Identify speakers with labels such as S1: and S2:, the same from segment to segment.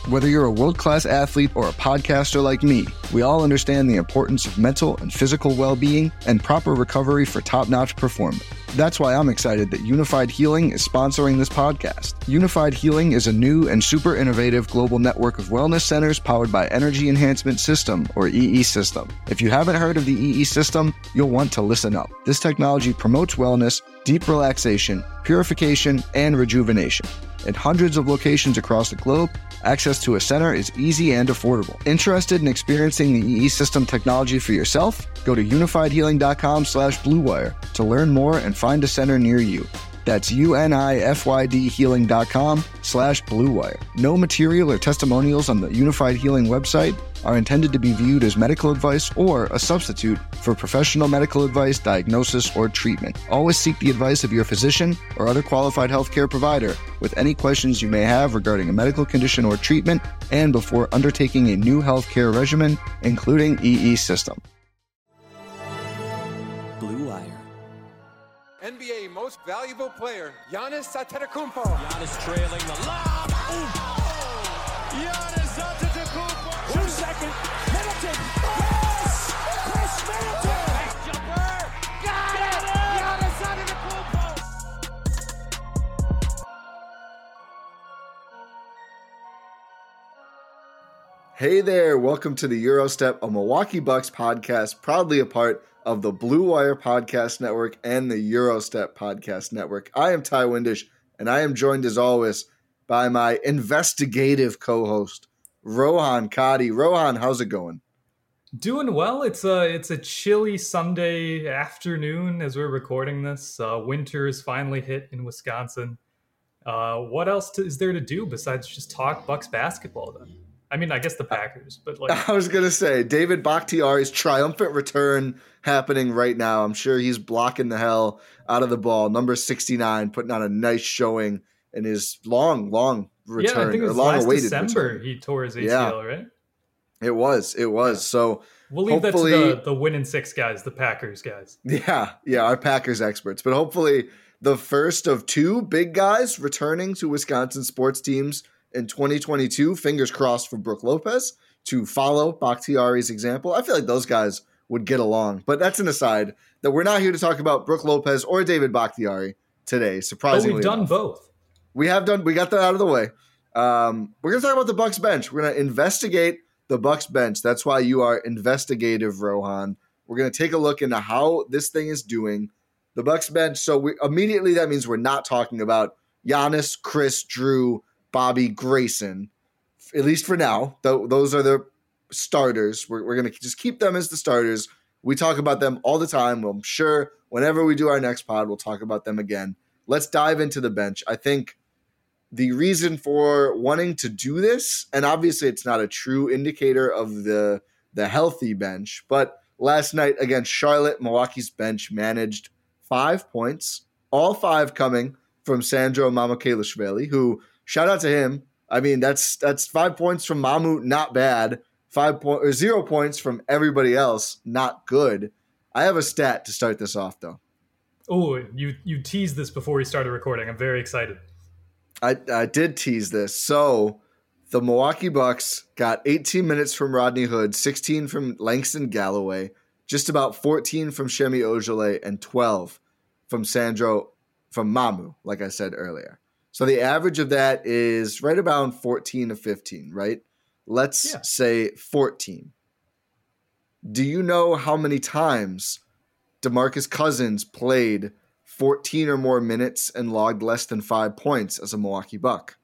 S1: Whether you're a world-class athlete or a podcaster like me, we all understand the importance of mental and physical well-being and proper recovery for top-notch performance. That's why I'm excited that Unified Healing is sponsoring this podcast. Unified Healing is a new and super innovative global network of wellness centers powered by Energy Enhancement System, or EE System. If you haven't heard of the EE System, you'll want to listen up. This technology promotes wellness, deep relaxation, purification, and rejuvenation. In hundreds of locations across the globe, access to a center is easy and affordable. Interested in experiencing the EE System technology for yourself? Go to unifiedhealing.com/bluewire to learn more and find a center near you. That's unifydhealing.com/bluewire. No material or testimonials on the Unified Healing website are intended to be viewed as medical advice or a substitute for professional medical advice, diagnosis, or treatment. Always seek the advice of your physician or other qualified healthcare provider with any questions you may have regarding a medical condition or treatment and before undertaking a new healthcare regimen, including EE System.
S2: Blue Wire.
S3: NBA Most Valuable Player, Giannis Antetokounmpo.
S4: Giannis trailing the lob. Giannis Antetokounmpo.
S5: 2 second. Middleton. Yes! Chris Middleton.
S4: Back jumper. Got it. Giannis Antetokounmpo.
S1: Hey there, welcome to the Eurostep, a Milwaukee Bucks podcast, proudly a part of the Blue Wire Podcast Network and the Eurostep Podcast Network. I am Ty Windish, and I am joined as always by my investigative co-host, Rohan Kadi. Rohan, how's it going?
S6: Doing well. It's a chilly Sunday afternoon as we're recording this. Winter is finally hit in Wisconsin. What else is there to do besides just talk Bucks basketball then? I mean, I guess the Packers, but like...
S1: I was going to say, David Bakhtiari's triumphant return happening right now. I'm sure he's blocking the hell out of the ball. Number 69, putting on a nice showing in his long return.
S6: Yeah, I think it was last December he tore his ACL, right?
S1: It was. Yeah. So
S6: we'll leave that to the win in 6 guys, the Packers guys.
S1: Yeah, our Packers experts. But hopefully the first of 2 big guys returning to Wisconsin sports teams in 2022, fingers crossed for Brook Lopez to follow Bakhtiari's example. I feel like those guys would get along, but that's an aside. That we're not here to talk about Brook Lopez or David Bakhtiari today, surprisingly.
S6: But we've done
S1: enough.
S6: both.
S1: We got that out of the way. We're going to talk about the Bucks bench. We're going to investigate the Bucks bench. That's why you are investigative, Rohan. We're going to take a look into how this thing is doing. The Bucks bench. So immediately that means we're not talking about Giannis, Chris, Drew, Bobby, Grayson, at least for now. Those are the starters. We're going to just keep them as the starters. We talk about them all the time. Well, I'm sure whenever we do our next pod, we'll talk about them again. Let's dive into the bench. I think the reason for wanting to do this, and obviously it's not a true indicator of the healthy bench, but last night against Charlotte, Milwaukee's bench managed 5 points, all 5 coming from Sandro Mamukelashvili, who, shout out to him. I mean, that's 5 points from Mamu, not bad. 0 points from everybody else, not good. I have a stat to start this off, though.
S6: Oh, you teased this before we started recording. I'm very excited.
S1: I did tease this. So the Milwaukee Bucks got 18 minutes from Rodney Hood, 16 from Langston Galloway, just about 14 from Semi Ojeleye, and 12 from Mamu, like I said earlier. So the average of that is right around 14 to 15, right? Let's say 14. Do you know how many times DeMarcus Cousins played 14 or more minutes and logged less than 5 points as a Milwaukee Buck?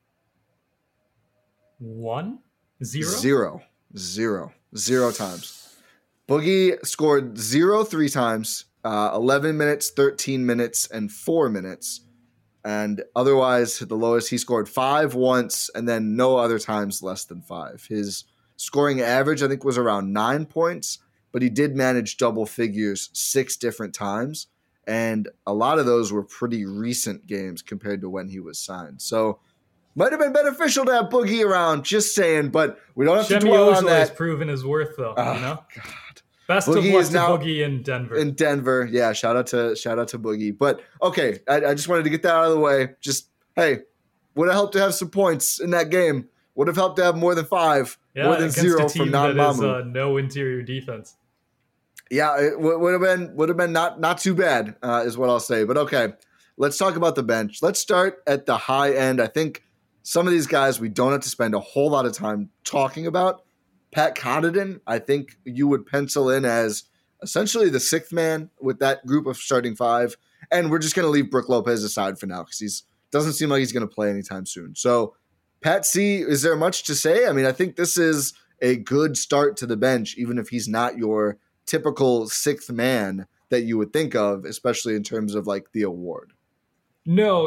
S6: 1?
S1: 0? 0 times. Boogie scored 0 3 times, 11 minutes, 13 minutes, and 4 minutes. And otherwise, the lowest, he scored 5 once and then no other times less than 5. His scoring average, I think, was around 9 points, but he did manage double figures 6 different times. And a lot of those were pretty recent games compared to when he was signed. So might have been beneficial to have Boogie around, just saying, but we don't have to dwell on that.
S6: Has proven his worth, though.
S1: Oh,
S6: you know?
S1: God.
S6: Best Boogie of luck to Boogie in Denver.
S1: In Denver, yeah. Shout out to Boogie. But okay, I just wanted to get that out of the way. Just, hey, would have helped to have some points in that game Would have helped to have more than 5, more than
S6: against
S1: 0
S6: a team
S1: from
S6: that is
S1: non-Mamu.
S6: no interior defense.
S1: Yeah, it would have been not too bad, is what I'll say. But okay, let's talk about the bench. Let's start at the high end. I think some of these guys we don't have to spend a whole lot of time talking about. Pat Connaughton, I think you would pencil in as essentially the 6th man with that group of starting 5. And we're just going to leave Brook Lopez aside for now because he doesn't seem like he's going to play anytime soon. So, Pat C, is there much to say? I mean, I think this is a good start to the bench, even if he's not your typical 6th man that you would think of, especially in terms of like the award.
S6: No,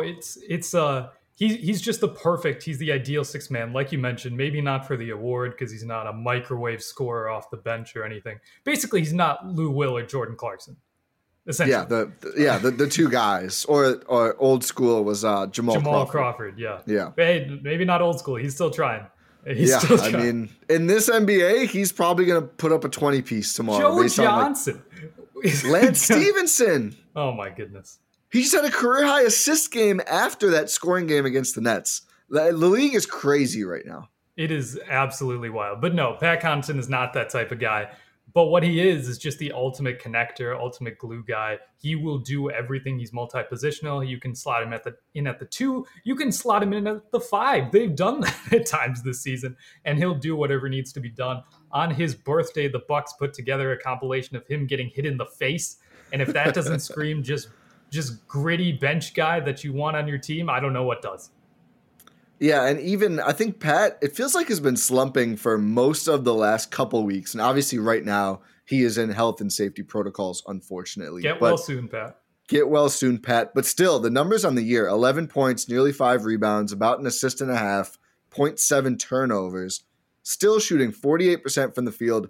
S6: he's just he's the ideal 6th man, like you mentioned. Maybe not for the award because he's not a microwave scorer off the bench or anything. Basically, he's not Lou Will or Jordan Clarkson. Essentially.
S1: The two guys, or old school was Jamal
S6: Crawford. Yeah.
S1: But
S6: hey, maybe not old school. He's still trying.
S1: I mean, in this NBA, he's probably going to put up a 20-piece tomorrow.
S6: Joe Johnson.
S1: Lance Stevenson.
S6: Oh, my goodness.
S1: He just had a career-high assist game after that scoring game against the Nets. The league is crazy right now.
S6: It is absolutely wild. But no, Pat Connaughton is not that type of guy. But what he is just the ultimate connector, ultimate glue guy. He will do everything. He's multi-positional. You can slot him in at the 2. You can slot him in at the 5. They've done that at times this season, and he'll do whatever needs to be done. On his birthday, the Bucks put together a compilation of him getting hit in the face, and if that doesn't scream just gritty bench guy that you want on your team, I don't know what does.
S1: Yeah, and even I think Pat, it feels like has been slumping for most of the last couple weeks. And obviously right now he is in health and safety protocols, unfortunately.
S6: Get well soon, Pat.
S1: Get well soon, Pat. But still, the numbers on the year, 11 points, nearly 5 rebounds, about an assist and a half, 0.7 turnovers, still shooting 48% from the field,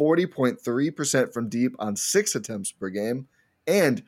S1: 40.3% from deep on 6 attempts per game, and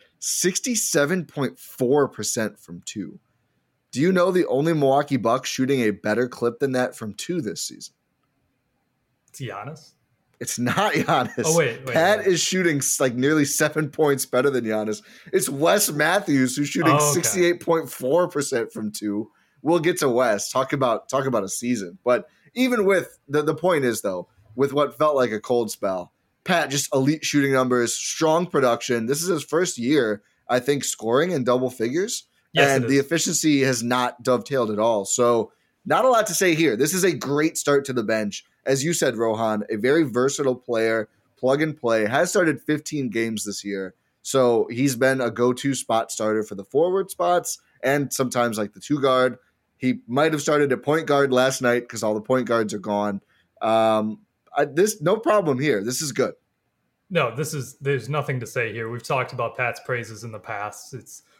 S1: 67.4% from 2. Do you know the only Milwaukee Bucks shooting a better clip than that from 2 this season?
S6: It's Giannis?
S1: It's not Giannis.
S6: Oh, wait.
S1: Pat is shooting like nearly 7 points better than Giannis. It's Wes Matthews who's shooting 68.4% from 2. We'll get to Wes. Talk about a season. But even with the point is though, with what felt like a cold spell, Pat just elite shooting numbers, strong production. This is his first year, I think, scoring in double figures. Yes, and the efficiency has not dovetailed at all. So not a lot to say here. This is a great start to the bench. As you said, Rohan, a very versatile player, plug and play, has started 15 games this year. So he's been a go-to spot starter for the forward spots and sometimes like the 2 guard. He might have started at point guard last night because all the point guards are gone. No problem here. This is good.
S6: No, there's nothing to say here. We've talked about Pat's praises in the past.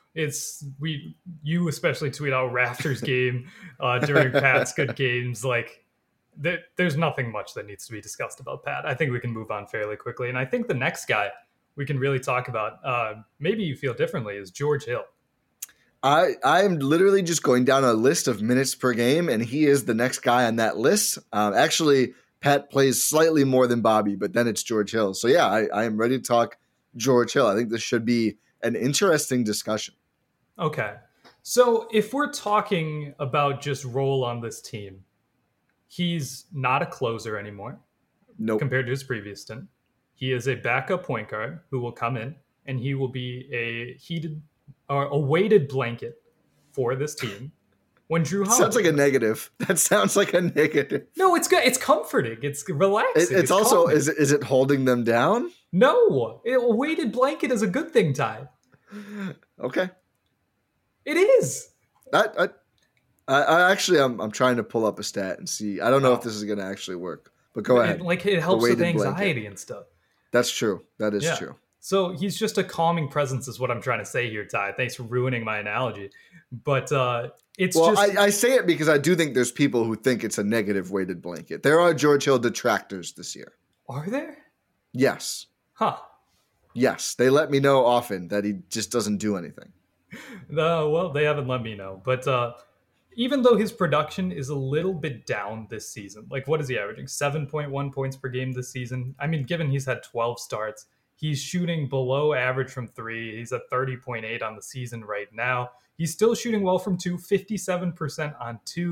S6: You especially tweet out Raptors game during Pat's good games. Like there's nothing much that needs to be discussed about Pat. I think we can move on fairly quickly. And I think the next guy we can really talk about, maybe you feel differently, is George Hill.
S1: I am literally just going down a list of minutes per game, and he is the next guy on that list. Actually, Pat plays slightly more than Bobby, but then it's George Hill. So yeah, I am ready to talk George Hill. I think this should be an interesting discussion.
S6: Okay. So if we're talking about just role on this team, he's not a closer anymore.
S1: Nope.
S6: Compared to his previous stint. He is a backup point guard who will come in and he will be a heated or a weighted blanket for this team. When Drew Holiday
S1: sounds like a negative. That sounds like a negative.
S6: No, it's good. It's comforting. It's relaxing.
S1: It's also calming. Is it holding them down?
S6: No, a weighted blanket is a good thing, Ty.
S1: Okay.
S6: It is.
S1: I actually I'm trying to pull up a stat and see. I don't know if this is going to actually work, but go ahead.
S6: It helps with anxiety and stuff.
S1: That's true. That is true.
S6: So he's just a calming presence is what I'm trying to say here, Ty. Thanks for ruining my analogy. But
S1: I say it because I do think there's people who think it's a negative weighted blanket. There are George Hill detractors this year.
S6: Are there?
S1: Yes.
S6: Huh.
S1: Yes. They let me know often that he just doesn't do anything.
S6: Well, they haven't let me know. But even though his production is a little bit down this season, like what is he averaging? 7.1 points per game this season. I mean, given he's had 12 starts, he's shooting below average from 3. He's at 30.8 on the season right now. He's still shooting well from 2, 57% on 2s.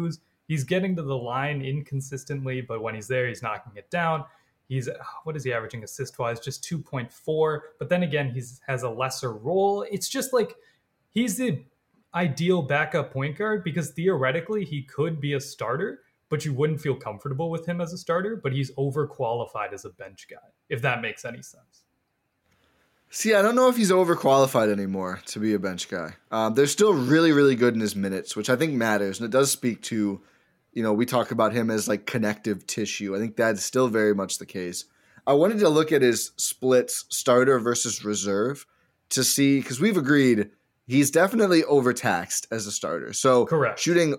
S6: He's getting to the line inconsistently, but when he's there, he's knocking it down. He's, what is he averaging assist-wise? Just 2.4. But then again, has a lesser role. It's just like he's the ideal backup point guard because theoretically he could be a starter, but you wouldn't feel comfortable with him as a starter, but he's overqualified as a bench guy, if that makes any sense.
S1: See, I don't know if he's overqualified anymore to be a bench guy. They're still really, really good in his minutes, which I think matters. And it does speak to, we talk about him as like connective tissue. I think that's still very much the case. I wanted to look at his splits, starter versus reserve, to see, because we've agreed he's definitely overtaxed as a starter. So
S6: correct.
S1: Shooting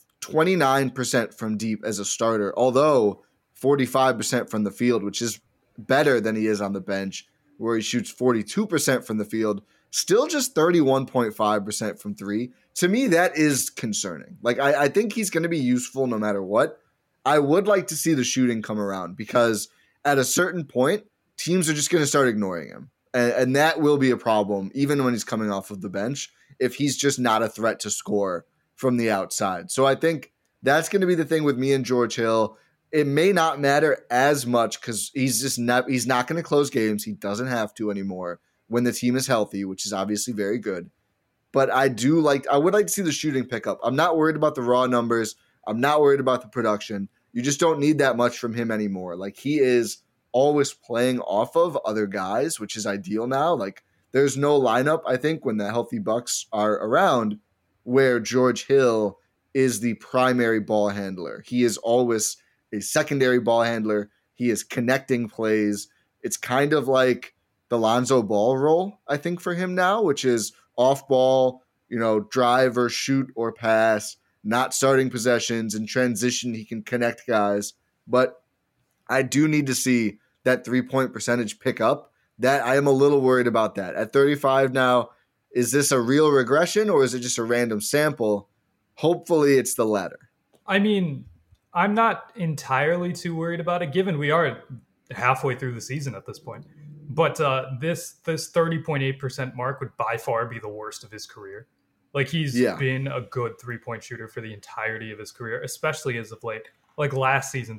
S1: 29% from deep as a starter, although 45% from the field, which is better than he is on the bench, where he shoots 42% from the field, still just 31.5% from three. To me, that is concerning. Like, I think he's going to be useful no matter what. I would like to see the shooting come around because at a certain point, teams are just going to start ignoring him. And that will be a problem, even when he's coming off of the bench, if he's just not a threat to score from the outside. So I think that's going to be the thing with me and George Hill. It may not matter as much because he's not going to close games. He doesn't have to anymore when the team is healthy, which is obviously very good. But I would like to see the shooting pick up. I'm not worried about the raw numbers. I'm not worried about the production. You just don't need that much from him anymore. Like, he is always playing off of other guys, which is ideal now. Like, there's no lineup, I think, when the healthy Bucks are around where George Hill is the primary ball handler. He is always a secondary ball handler. He is connecting plays. It's kind of like the Lonzo Ball role, I think, for him now, which is off ball, drive or shoot or pass, not starting possessions. In transition, he can connect guys. But I do need to see that 3-point percentage pick up. That I am a little worried about that. At 35 now, is this a real regression or is it just a random sample? Hopefully it's the latter.
S6: I mean, I'm not entirely too worried about it, given we are halfway through the season at this point. But this 30.8% mark would by far be the worst of his career. Like, he's been a good 3-point shooter for the entirety of his career, especially as of late. Like last season,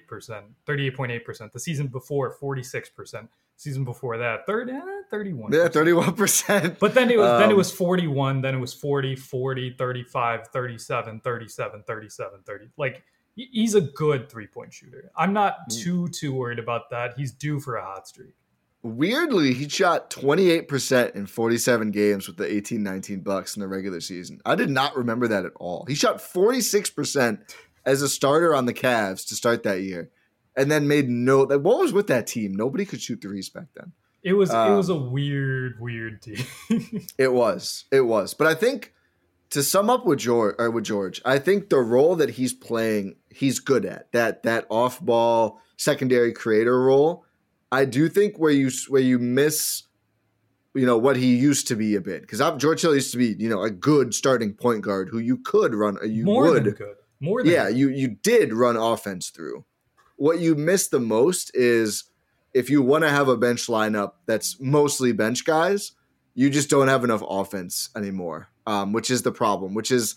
S6: 38.8%. The season before, 46%. Season before that, 31.
S1: Yeah, 31%.
S6: But then it was 41, then it was 40, 40, 35, 37, 37, 37, 30. Like, he's a good 3-point shooter. I'm not too worried about that. He's due for a hot streak.
S1: Weirdly, he shot 28% in 47 games with the 18-19 Bucks in the regular season. I did not remember that at all. He shot 46% as a starter on the Cavs to start that year, and then made what was with that team? Nobody could shoot threes back then.
S6: It was a weird team.
S1: It was. But I think to sum up with George, I think the role that he's playing, he's good at. That off-ball secondary creator role. I do think where you miss, what he used to be a bit, because George Hill used to be, a good starting point guard who you could run.
S6: More than good.
S1: You did run offense through. What you miss the most is if you want to have a bench lineup that's mostly bench guys, you just don't have enough offense anymore, which is the problem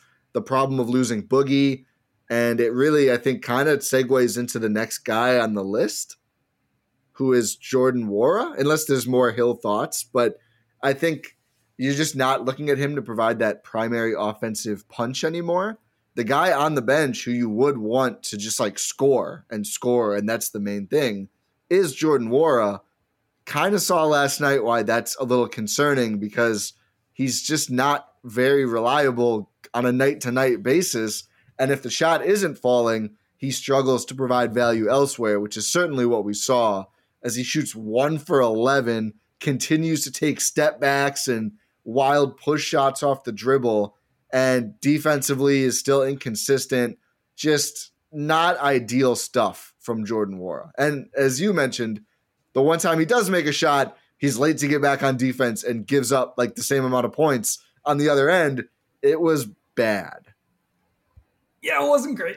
S1: of losing Boogie. And it really, I think, kind of segues into the next guy on the list, who is Jordan Nwora, unless there's more Hill thoughts. But I think you're just not looking at him to provide that primary offensive punch anymore. The guy on the bench who you would want to just like score, and that's the main thing, is Jordan Nwora. Kind of saw last night why that's a little concerning, because he's just not very reliable on a night-to-night basis. And if the shot isn't falling, he struggles to provide value elsewhere, which is certainly what we saw as he shoots 1 for 11, continues to take step backs and wild push shots off the dribble, and defensively is still inconsistent. Just not ideal stuff from Jordan Nwora. And as you mentioned, the one time he does make a shot, he's late to get back on defense and gives up like the same amount of points on the other end. It was bad.
S6: Yeah, it wasn't great.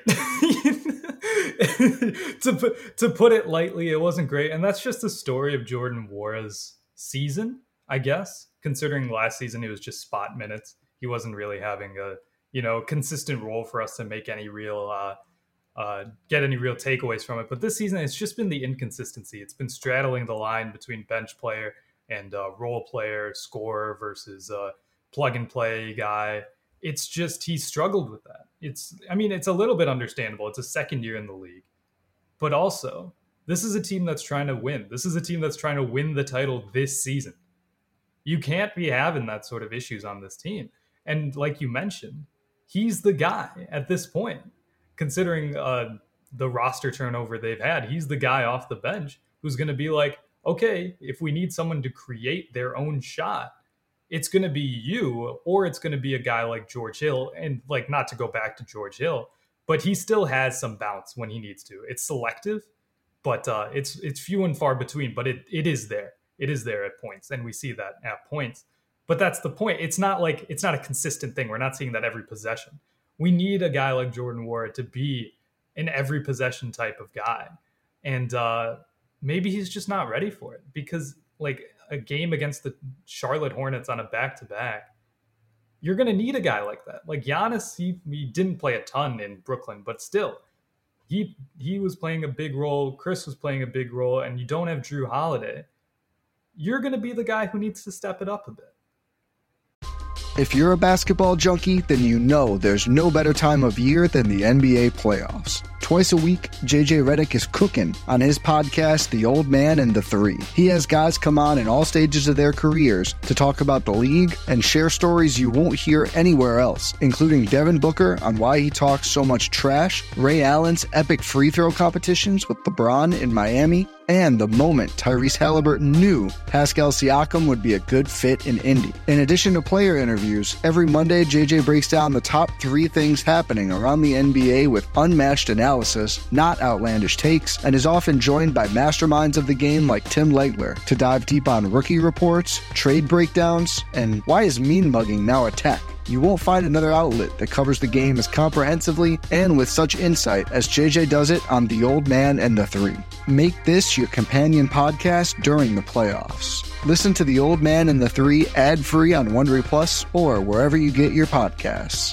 S6: To put it lightly, it wasn't great. And that's just the story of Jordan Nwora's season, I guess, considering last season it was just spot minutes. He wasn't really having consistent role for us to make any real get any real takeaways from it. But this season, it's just been the inconsistency. It's been straddling the line between bench player and role player, scorer versus plug and play guy. It's just he struggled with that. It's a little bit understandable. It's a second year in the league, but also this is a team that's trying to win. This is a team that's trying to win the title this season. You can't be having that sort of issues on this team. And like you mentioned, he's the guy at this point, considering the roster turnover they've had. He's the guy off the bench who's going to be like, okay, if we need someone to create their own shot, it's going to be you, or it's going to be a guy like George Hill. And like, not to go back to George Hill, but he still has some bounce when he needs to. It's selective, but it's few and far between, but it is there. It is there at points, and we see that at points. But that's the point. It's not a consistent thing. We're not seeing that every possession. We need a guy like Jordan Nwora to be an every possession type of guy. And maybe he's just not ready for it, because like a game against the Charlotte Hornets on a back-to-back, you're going to need a guy like that. Like Giannis, he didn't play a ton in Brooklyn, but still, he was playing a big role. Chris was playing a big role, and you don't have Drew Holiday. You're going to be the guy who needs to step it up a bit.
S2: If you're a basketball junkie, then you know there's no better time of year than the NBA playoffs. Twice a week, JJ Redick is cooking on his podcast, The Old Man and the Three. He has guys come on in all stages of their careers to talk about the league and share stories you won't hear anywhere else, including Devin Booker on why he talks so much trash, Ray Allen's epic free throw competitions with LeBron in Miami, and the moment Tyrese Halliburton knew Pascal Siakam would be a good fit in Indy. In addition to player interviews, every Monday JJ breaks down the top 3 things happening around the NBA with unmatched analysis, not outlandish takes, and is often joined by masterminds of the game like Tim Legler to dive deep on rookie reports, trade breakdowns, and why is mean mugging now a tech. You won't find another outlet that covers the game as comprehensively and with such insight as JJ does it on The Old Man and the Three. Make this your companion podcast during the playoffs. Listen to The Old Man and the Three ad-free on Wondery Plus or wherever you get your podcasts.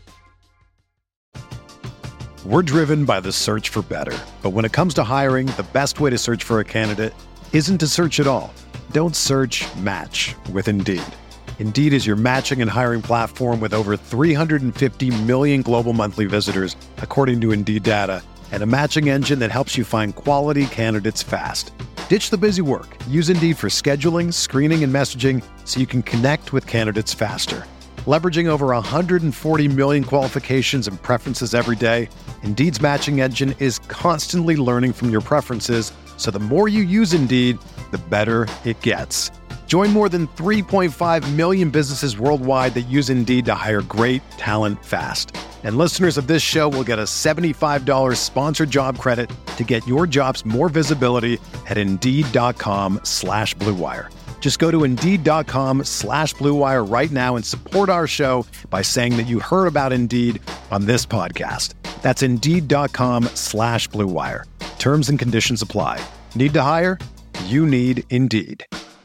S7: We're driven by the search for better. But when it comes to hiring, the best way to search for a candidate isn't to search at all. Don't search, match with Indeed. Indeed is your matching and hiring platform with over 350 million global monthly visitors, according to Indeed data, and a matching engine that helps you find quality candidates fast. Ditch the busy work. Use Indeed for scheduling, screening, and messaging so you can connect with candidates faster. Leveraging over 140 million qualifications and preferences every day, Indeed's matching engine is constantly learning from your preferences, so the more you use Indeed, the better it gets. Join more than 3.5 million businesses worldwide that use Indeed to hire great talent fast. And listeners of this show will get a $75 sponsored job credit to get your jobs more visibility at Indeed.com/Blue Wire. Just go to Indeed.com/Blue Wire right now and support our show by saying that you heard about Indeed on this podcast. That's Indeed.com/Blue Wire. Terms and conditions apply. Need to hire? You need Indeed.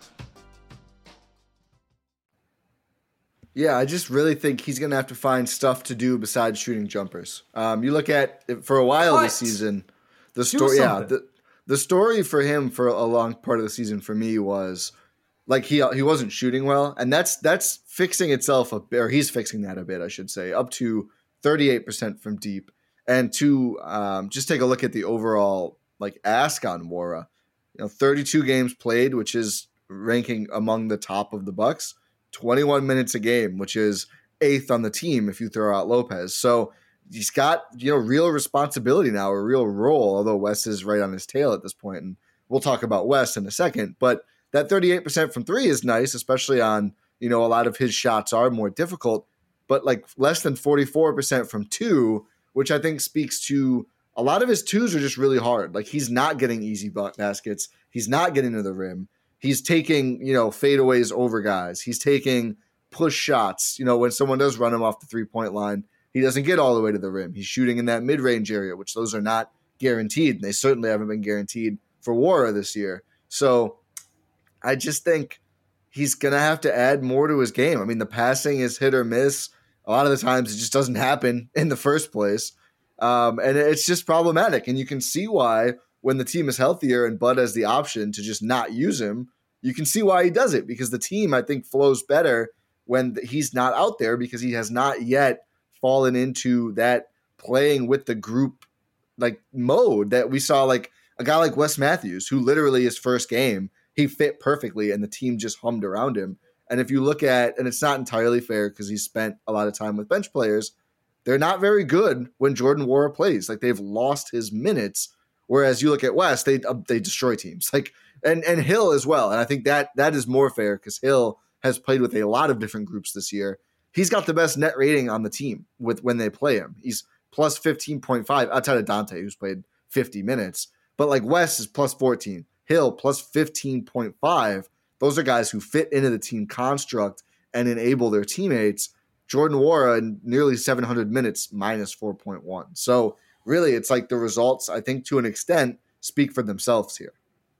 S1: Yeah, I just really think he's going to have to find stuff to do besides shooting jumpers. You look at, for a while this season, the story, the story for him for a long part of the season for me was like he wasn't shooting well, and that's fixing itself a bit, or he's fixing that a bit, I should say, up to 38% from deep. And to just take a look at the overall like ask on Nwora, 32 games played, which is ranking among the top of the Bucks. 21 minutes a game, which is 8th on the team if you throw out Lopez. So he's got, real responsibility now, a real role, although Wes is right on his tail at this point. And we'll talk about Wes in a second. But that 38% from 3 is nice, especially on, a lot of his shots are more difficult. But like less than 44% from 2, which I think speaks to a lot of his 2s are just really hard. Like he's not getting easy baskets. He's not getting to the rim. He's taking, fadeaways over guys. He's taking push shots. When someone does run him off the 3-point line, he doesn't get all the way to the rim. He's shooting in that mid-range area, which those are not guaranteed. And they certainly haven't been guaranteed for Nwora this year. So I just think he's going to have to add more to his game. I mean, the passing is hit or miss. A lot of the times it just doesn't happen in the first place. And it's just problematic. And you can see why when the team is healthier and Bud has the option to just not use him, you can see why he does it, because the team, I think, flows better when he's not out there, because he has not yet fallen into that playing with the group like mode that we saw, like a guy like Wes Matthews, who literally his first game, he fit perfectly and the team just hummed around him. And if you look at, and it's not entirely fair because he spent a lot of time with bench players, they're not very good when Jordan Nwora plays. Like, they've lost his minutes. Whereas you look at West, they destroy teams. Like, and Hill as well. And I think that is more fair because Hill has played with a lot of different groups this year. He's got the best net rating on the team when they play him. He's plus 15.5 outside of Dante, who's played 50 minutes. But like West is plus 14, Hill plus 15.5. Those are guys who fit into the team construct and enable their teammates. Jordan Nwora in nearly 700 minutes, minus 4.1. So really, it's like the results, I think, to an extent, speak for themselves here.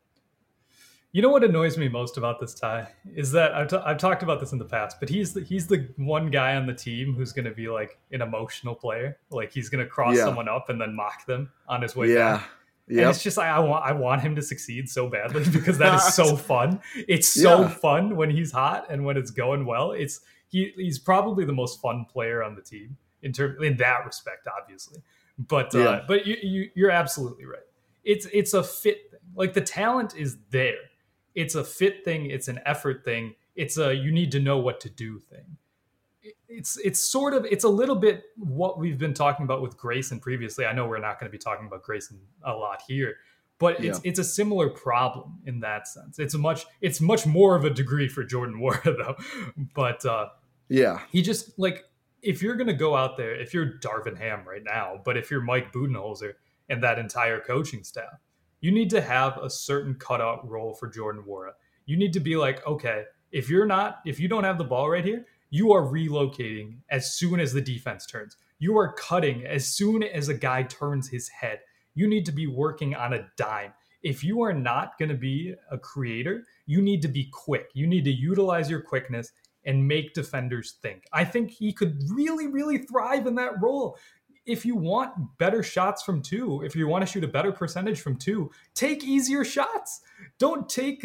S6: You know what annoys me most about this, Ty, is that I've talked about this in the past, but he's the one guy on the team who's going to be like an emotional player. Like, he's going to cross someone up and then mock them on his way down. Yep. And it's just like, I want him to succeed so badly because that is so fun. It's so fun when he's hot and when it's going well. He's probably the most fun player on the team in that respect, obviously. But you're absolutely right. It's a fit thing. Like, the talent is there. It's a fit thing. It's an effort thing. It's a you need to know what to do thing. It's a little bit what we've been talking about with Grayson previously. I know we're not going to be talking about Grayson a lot here, but it's a similar problem in that sense. It's much more of a degree for Jordan Nwora though. But he just, like, if you're going to go out there, if you're Darvin Ham right now, but if you're Mike Budenholzer and that entire coaching staff, you need to have a certain cutout role for Jordan Nwora. You need to be like, okay, if you don't have the ball right here, you are relocating as soon as the defense turns. You are cutting as soon as a guy turns his head. You need to be working on a dime. If you are not going to be a creator, you need to be quick. You need to utilize your quickness and make defenders think. I think he could really, really thrive in that role. If you want better shots from two, if you want to shoot a better percentage from two, take easier shots. Don't take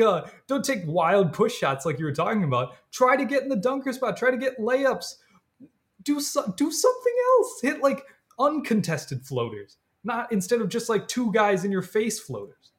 S6: wild push shots like you were talking about. Try to get in the dunker spot. Try to get layups. Do something else. Hit like uncontested floaters, not instead of just like two guys in your face floaters.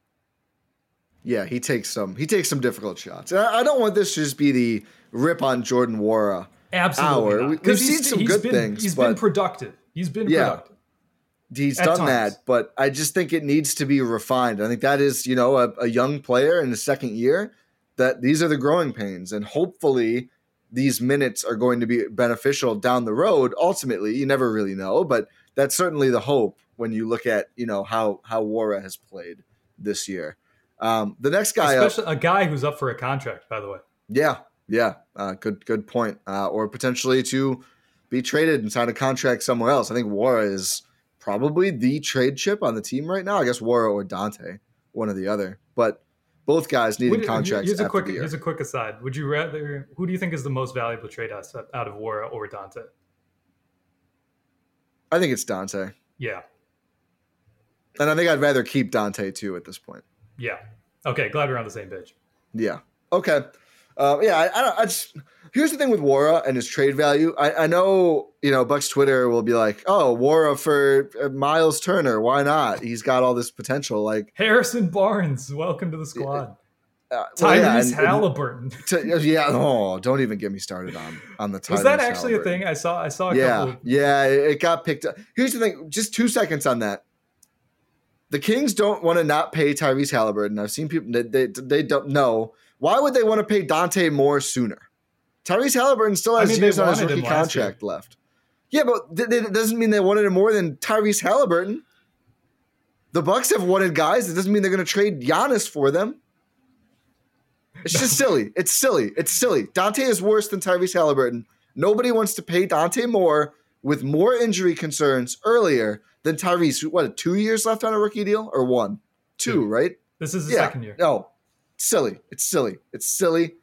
S1: Yeah, he takes some difficult shots. And I don't want this to just be the rip on Jordan Nwora.
S6: Absolutely,
S1: we've seen some good things.
S6: He's been productive. He's been productive.
S1: He's done times. That, but I just think it needs to be refined. I think that is, a young player in his second year, that these are the growing pains. And hopefully these minutes are going to be beneficial down the road. Ultimately, you never really know, but that's certainly the hope when you look at, how Nwora has played this year. The next guy,
S6: especially a guy who's up for a contract, by the way.
S1: Yeah. Good point. Or potentially to be traded and sign a contract somewhere else. I think Nwora is probably the trade chip on the team right now. I guess Nwora or Dante, one or the other. But both guys needed contracts. Here's a
S6: quick aside. Who do you think is the most valuable trade asset out of Nwora or Dante?
S1: I think it's Dante.
S6: Yeah.
S1: And I think I'd rather keep Dante too at this point.
S6: Yeah. Okay. Glad we're on the same page.
S1: Yeah. Okay. Here's the thing with Nwora and his trade value. I know, Bucks Twitter will be like, oh, Nwora for Miles Turner. Why not? He's got all this potential. Like
S6: Harrison Barnes. Welcome to the squad. Tyrese Halliburton.
S1: Don't even get me started on the Tyrese.
S6: Was that actually a thing? I saw a couple.
S1: Yeah, it got picked up. Here's the thing. Just 2 seconds on that. The Kings don't want to not pay Tyrese Halliburton. I've seen people, they don't know. Why would they want to pay Dante more sooner? Tyrese Halliburton still has years on his rookie contract left. Yeah, but it doesn't mean they wanted him more than Tyrese Halliburton. The Bucks have wanted guys. It doesn't mean they're going to trade Giannis for them. It's just silly. It's silly. Dante is worse than Tyrese Halliburton. Nobody wants to pay Dante more with more injury concerns earlier than Tyrese. What, 2 years left on a rookie deal or 1? 2, right?
S6: This is the second year.
S1: No. Silly. It's silly.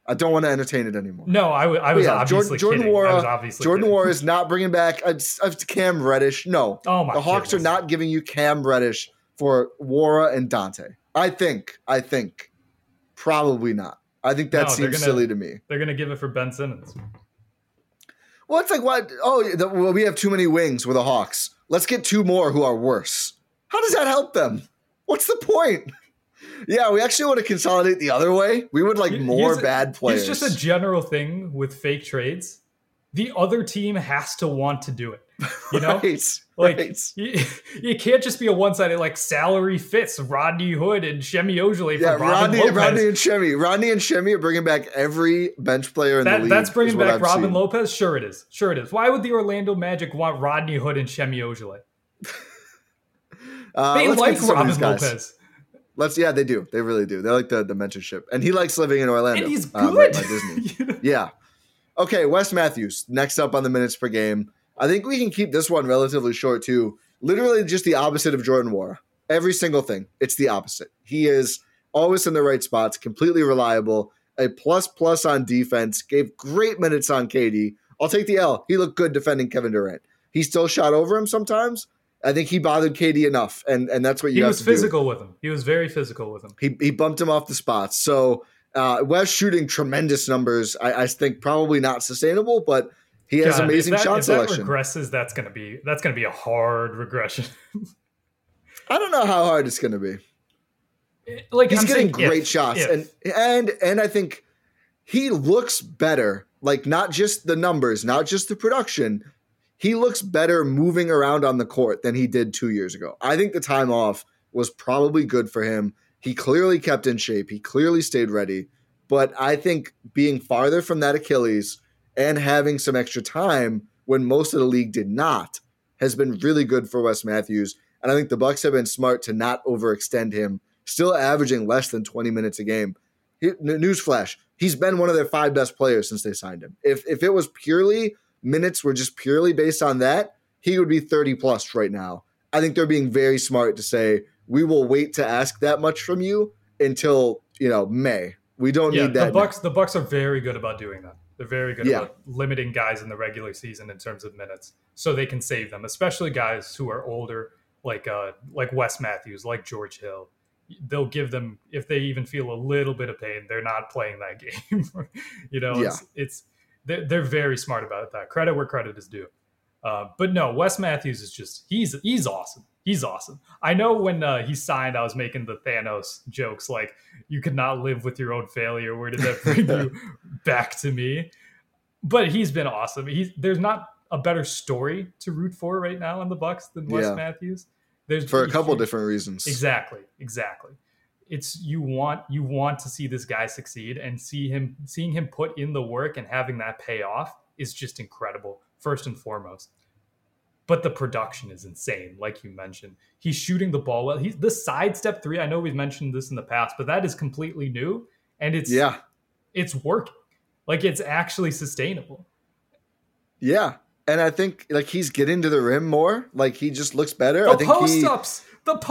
S1: I don't want to entertain it anymore.
S6: No, I was obviously
S1: Jordan
S6: kidding.
S1: Jordan Nwora is not bringing back a Cam Reddish. No.
S6: Oh my
S1: The Hawks are not giving you Cam Reddish for Nwora and Dante. I think. Probably not. I think that seems silly to me.
S6: They're going to give it for Ben Simmons.
S1: Well, it's like, what? Oh, we have too many wings with the Hawks. Let's get 2 more who are worse. How does that help them? What's the point? Yeah, we actually want to consolidate the other way. We would like more bad players.
S6: It's just a general thing with fake trades. The other team has to want to do it. You know?
S1: right.
S6: You can't just be a one-sided, like, salary fits Rodney Hood and Shemi Ojale for Robin Lopez.
S1: Rodney and Shemi are bringing back every bench player in the league.
S6: That's bringing back Robin Lopez? Sure it is. Why would the Orlando Magic want Rodney Hood and Shemi Ojale? They like Robin Lopez.
S1: They do. They really do. They like the mentorship. And he likes living in Orlando.
S6: And he's good.
S1: By Disney. Yeah. Okay, Wes Matthews, next up on the minutes per game. I think we can keep this one relatively short too. Literally just the opposite of Jordan Nwora. Every single thing. It's the opposite. He is always in the right spots, completely reliable, a plus on defense, gave great minutes on KD. I'll take the L. He looked good defending Kevin Durant. He still shot over him sometimes. I think he bothered KD enough, and that's what you have to do.
S6: He was physical with him. He was very physical with him.
S1: He bumped him off the spots. So Wes shooting tremendous numbers. I think probably not sustainable, but he has amazing shot selection.
S6: If that regresses, that's gonna be a hard regression.
S1: I don't know how hard it's gonna be. He's getting great shots, and I think he looks better. Like, not just the numbers, not just the production. He looks better moving around on the court than he did 2 years ago. I think the time off was probably good for him. He clearly kept in shape. He clearly stayed ready. But I think being farther from that Achilles and having some extra time when most of the league did not has been really good for Wes Matthews. And I think the Bucks have been smart to not overextend him, still averaging less than 20 minutes a game. Newsflash, he's been one of their 5 best players since they signed him. If it was purely minutes were just purely based on that, he would be 30 plus right now. I think they're being very smart to say, we will wait to ask that much from you until, May. We don't need that.
S6: The Bucks are very good about doing that. They're very good about limiting guys in the regular season in terms of minutes so they can save them, especially guys who are older, like Wes Matthews, like George Hill. They'll give them, if they even feel a little bit of pain, they're not playing that game. They're very smart about that. Credit where credit is due. But no, Wes Matthews is just, he's awesome. He's awesome. I know when he signed, I was making the Thanos jokes, like, you could not live with your own failure. Where did that bring you back to me? But he's been awesome. There's not a better story to root for right now in the Bucks than Wes Matthews.
S1: For a couple different reasons.
S6: Exactly. It's you want to see this guy succeed, and seeing him put in the work and having that pay off is just incredible, first and foremost. But the production is insane, like you mentioned. He's shooting the ball well. The sidestep 3, I know we've mentioned this in the past, but that is completely new, and it's working. Like, it's actually sustainable.
S1: Yeah. And I think, like, he's getting to the rim more. Like, he just looks better.
S6: The post-ups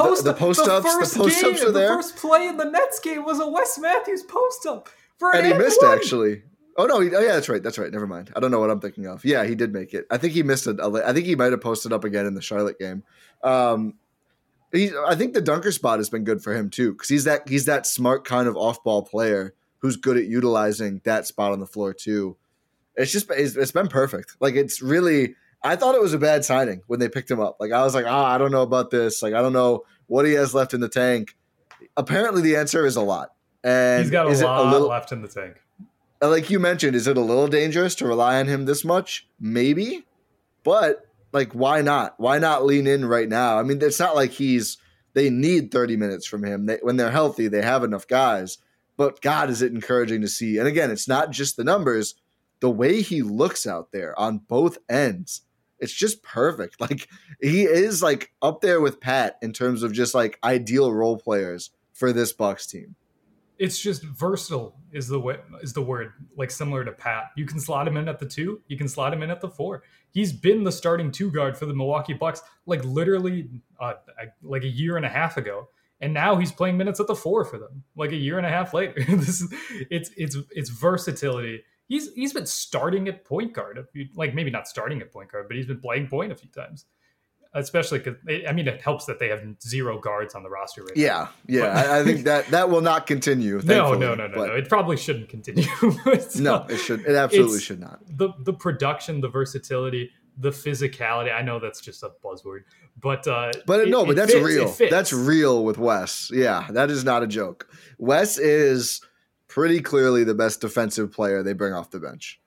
S6: are there. The first play in the Nets game was a Wes Matthews post-up.
S1: And he missed, actually. Oh, no. That's right. Never mind. I don't know what I'm thinking of. Yeah, he did make it. I think he missed it. I think he might have posted up again in the Charlotte game. I think the dunker spot has been good for him, too, because he's that smart kind of off-ball player who's good at utilizing that spot on the floor, too. It's been perfect. Like, it's really, I thought it was a bad signing when they picked him up. Like, I was like, I don't know about this. Like, I don't know what he has left in the tank. Apparently the answer is a lot. And
S6: he's got a lot left in the tank.
S1: Like you mentioned, is it a little dangerous to rely on him this much? Maybe. But, like, why not? Why not lean in right now? I mean, it's not like they need 30 minutes from him. When they're healthy, they have enough guys. But God, is it encouraging to see. And again, it's not just the numbers. The way he looks out there on both ends, it's just perfect. Like, he is, like, up there with Pat in terms of just, like, ideal role players for this Bucks team.
S6: It's just versatile is the word, like, similar to Pat. You can slot him in at the 2. You can slot him in at the 4. He's been the starting 2 guard for the Milwaukee Bucks, like, literally like a year and a half ago. And now he's playing minutes at the 4 for them, like a year and a half later. It's versatility. He's been starting at point guard, like maybe not starting at point guard, but he's been playing point a few times. Especially because it helps that they have 0 guards on the roster right now.
S1: I think that will not continue.
S6: No. It probably shouldn't continue.
S1: No, it should. It absolutely should not.
S6: The production, the versatility, the physicality. I know that's just a buzzword, but that's
S1: fits, real. That's real with Wes. Yeah, that is not a joke. Wes is pretty clearly the best defensive player they bring off the bench.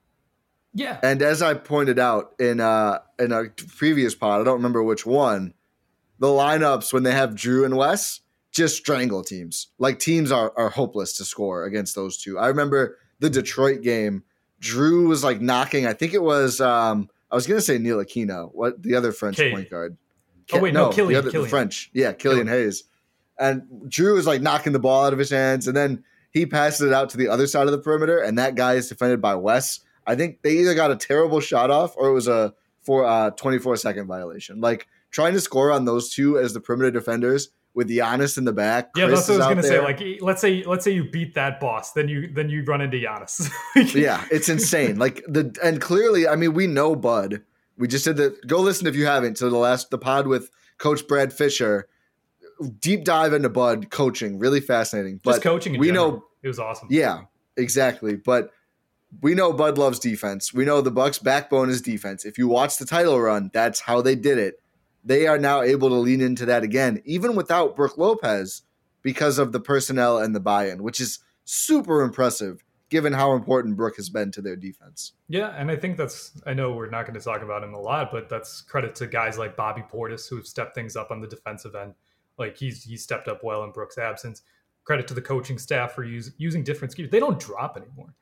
S6: Yeah.
S1: And as I pointed out in a previous pod, I don't remember which one, the lineups when they have Drew and Wes just strangle teams. Like teams are hopeless to score against those two. I remember the Detroit game. Drew was like knocking, I think it was I was going to say Neil Aquino, what the other French point guard.
S6: Killian.
S1: The French. Yeah, Killian Hayes. And Drew was like knocking the ball out of his hands, and then he passes it out to the other side of the perimeter, and that guy is defended by Wes. I think they either got a terrible shot off or it was a 24-second violation. Like trying to score on those two as the perimeter defenders with Giannis in the back.
S6: Yeah, that's what I was going to say. Like, let's say you beat that boss, then you run into Giannis.
S1: Yeah, it's insane. And clearly, I mean, we know Bud. We just did go listen if you haven't to the pod with Coach Brad Fisher. Deep dive into Bud coaching, really fascinating. But
S6: just coaching in general. Know it was awesome.
S1: Yeah, exactly. But we know Bud loves defense. We know the Bucks' backbone is defense. If you watch the title run, that's how they did it. They are now able to lean into that again, even without Brook Lopez, because of the personnel and the buy-in, which is super impressive given how important Brook has been to their defense.
S6: Yeah, and I think I know we're not going to talk about him a lot, but that's credit to guys like Bobby Portis who have stepped things up on the defensive end. Like he's stepped up well in Brook's absence. Credit to the coaching staff for using different schemes. They don't drop anymore.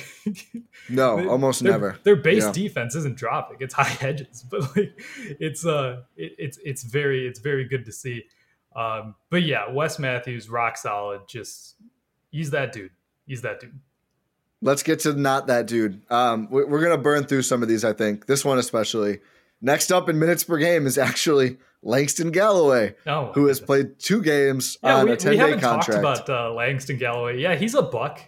S1: No, almost never.
S6: Their base defense isn't dropping; it's high hedges, but it's very good to see. But yeah, Wes Matthews, rock solid. Just he's that dude.
S1: Let's get to not that dude. We're gonna burn through some of these. I think this one especially. Next up in minutes per game is actually Langston Galloway, who has played 2 games on a 10-day contract. We haven't talked
S6: about Langston Galloway. Yeah, he's a buck.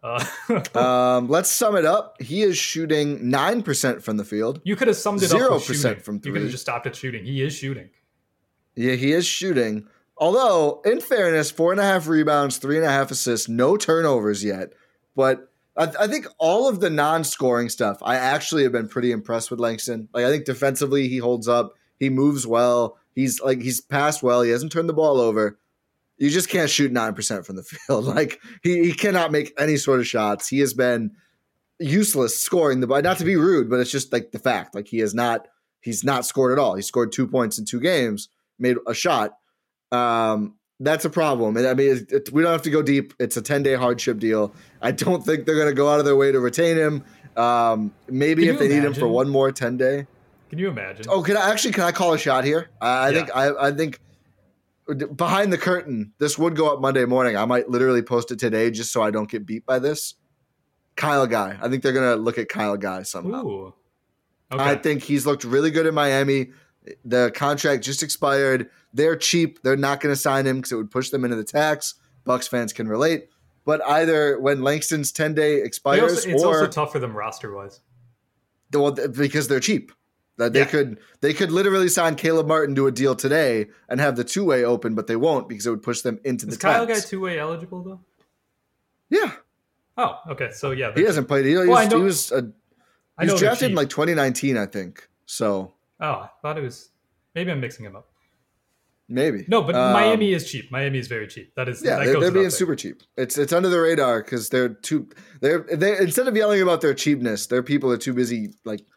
S1: Let's sum it up. He is shooting 9% from the field.
S6: You could have summed it up
S1: 0% from 3.
S6: You could have just stopped at shooting. He is shooting.
S1: Yeah, he is shooting. Although, in fairness, 4.5 rebounds, 3.5 assists, no turnovers yet. But I think all of the non-scoring stuff, I actually have been pretty impressed with Langston. Like I think defensively he holds up. He moves well. He's passed well. He hasn't turned the ball over. You just can't shoot 9% from the field. Like he cannot make any sort of shots. He has been useless scoring the ball. Not to be rude, but it's just like the fact. Like he's not scored at all. He scored 2 points in 2 games, made a shot. That's a problem. And I mean, we don't have to go deep. It's a 10-day hardship deal. I don't think they're going to go out of their way to retain him. Maybe if they need him for one more 10-day.
S6: Can you imagine?
S1: Oh, can I call a shot here? I think behind the curtain, this would go up Monday morning. I might literally post it today just so I don't get beat by this. Kyle Guy. I think they're going to look at Kyle Guy somehow.
S6: Ooh. Okay.
S1: I think he's looked really good in Miami. The contract just expired. They're cheap. They're not going to sign him because it would push them into the tax. Bucks fans can relate. But either when Langston's 10-day expires,
S6: it's also tough for them roster-wise.
S1: Well, because they're cheap. They could literally sign Caleb Martin to a deal today and have the 2-way open, but they won't because it would push them into the tax.
S6: Is Kyle Guy 2-way eligible though?
S1: Yeah.
S6: Oh, okay. So yeah,
S1: he hasn't played. He was drafted in like 2019, I think. So.
S6: Oh, I thought it was. Maybe I'm mixing him up.
S1: Maybe.
S6: No, but Miami is cheap. Miami is very cheap. That is.
S1: Yeah, they're being super cheap. It's under the radar because they're instead of yelling about their cheapness, their people are too busy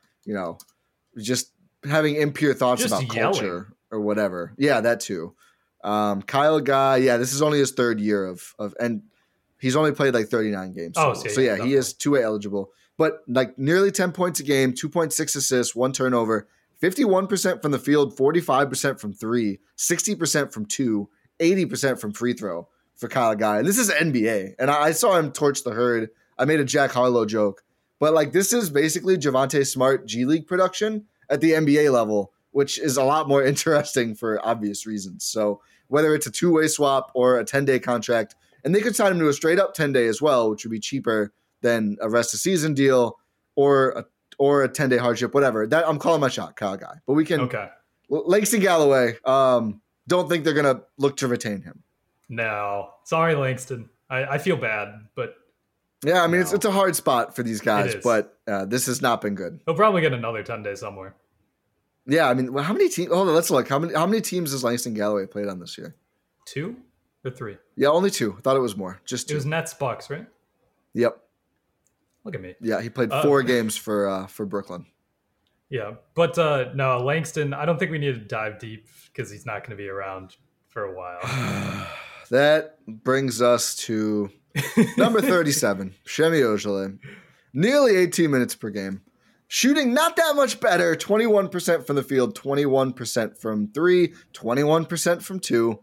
S1: just having impure thoughts
S6: just
S1: about
S6: yelling.
S1: Culture or whatever. Yeah, that too. Kyle Guy, this is only his 3rd year of and he's only played like 39 games. So yeah, he is 2-way eligible. But like nearly 10 points a game, 2.6 assists, 1 turnover, 51% from the field, 45% from 3, 60% from 2, 80% from free throw for Kyle Guy. And this is NBA. And I saw him torch the herd. I made a Jack Harlow joke. But like this is basically Javonte Smart G League production at the NBA level, which is a lot more interesting for obvious reasons. So whether it's a two-way swap or a 10-day contract. And they could sign him to a straight-up 10-day as well, which would be cheaper than a rest-of-season deal or a 10-day hardship, whatever. That I'm calling my shot, Kyle Guy. But we can
S6: Okay.
S1: Langston Galloway, don't think they're going to look to retain him.
S6: No. Sorry, Langston. I feel bad, but
S1: Yeah, I mean,
S6: no.
S1: it's a hard spot for these guys,
S6: It is.
S1: but this has not been good.
S6: He'll probably get another 10-day somewhere.
S1: Yeah, I mean, how many teams? Hold on, let's look. How many teams has Langston Galloway played on this year?
S6: 2 or 3?
S1: Yeah, only 2. I thought it was more. Just 2.
S6: It was Nets Bucks, right?
S1: Yep.
S6: Look at me.
S1: Yeah, he played 4 games for Brooklyn.
S6: Yeah, but no, Langston, I don't think we need to dive deep because he's not going to be around for a while.
S1: That brings us to number 37, Semi Ojeleye. Nearly 18 minutes per game. Shooting not that much better, 21% from the field, 21% from 3, 21% from 2.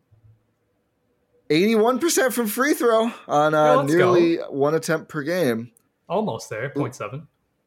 S1: 81% from free throw on nearly 1 attempt per game.
S6: Almost there, 0.7.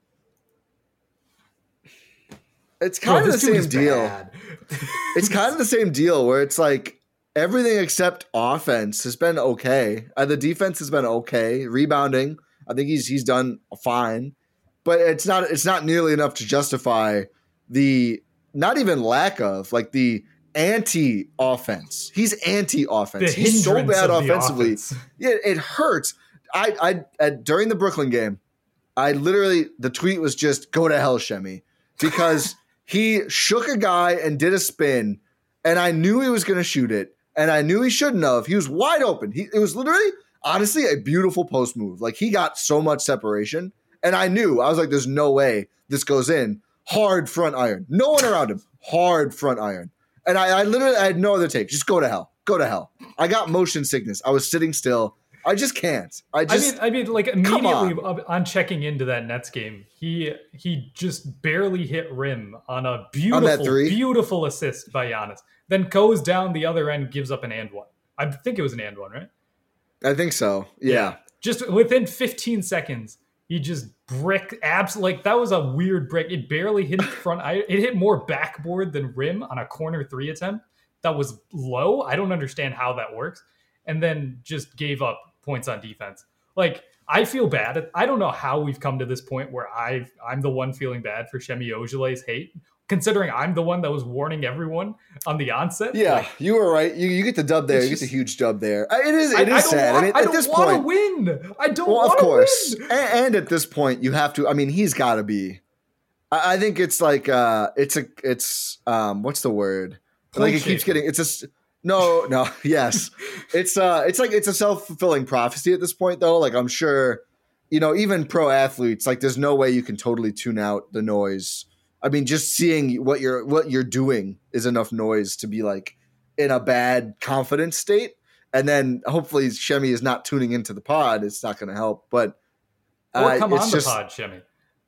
S1: It's kind of the same deal.
S6: Bad.
S1: It's kind of the same deal where it's like everything except offense has been okay. The defense has been okay. Rebounding, I think he's done fine, but it's not nearly enough to justify the not even lack of like the anti-offense. He's anti-offense. He's so bad offensively. Yeah, it hurts. I during the Brooklyn game, the tweet was just go to hell, Shemi, because he shook a guy and did a spin, and I knew he was going to shoot it, and I knew he shouldn't have. He was wide open. It was literally, honestly, a beautiful post move. Like, he got so much separation, and I was like, there's no way this goes in. Hard front iron. No one around him. Hard front iron. And I literally had no other take. Just go to hell. Go to hell. I got motion sickness. I was sitting still. I just can't. I mean,
S6: like immediately on checking into that Nets game, he just barely hit rim on a beautiful assist by Giannis. Then goes down the other end, gives up an and one. I think it was an and one, right?
S1: I think so. Yeah.
S6: Just within 15 seconds, he just like that was a weird brick. It barely hit front. It hit more backboard than rim on a corner 3 attempt. That was low. I don't understand how that works. And then just gave up points on defense. Like, I feel bad. I don't know how we've come to this point where I'm the one feeling bad for Semi Ojeleye's hate, considering I'm the one that was warning everyone on the onset.
S1: Yeah,
S6: like,
S1: you were right. You get the dub there. You get the huge dub there. It is sad.
S6: I don't want to win. I don't want to win.
S1: And at this point, you have to. I mean, he's got to be. I think it's like it's what's the word? Like, it keeps getting. Yes. It's like it's a self-fulfilling prophecy at this point, though. Like, I'm sure, even pro athletes, like, there's no way you can totally tune out the noise. I mean, just seeing what you're doing is enough noise to be like in a bad confidence state. And then hopefully Shemi is not tuning into the pod. It's not going to help. But
S6: come on the pod, Shemi.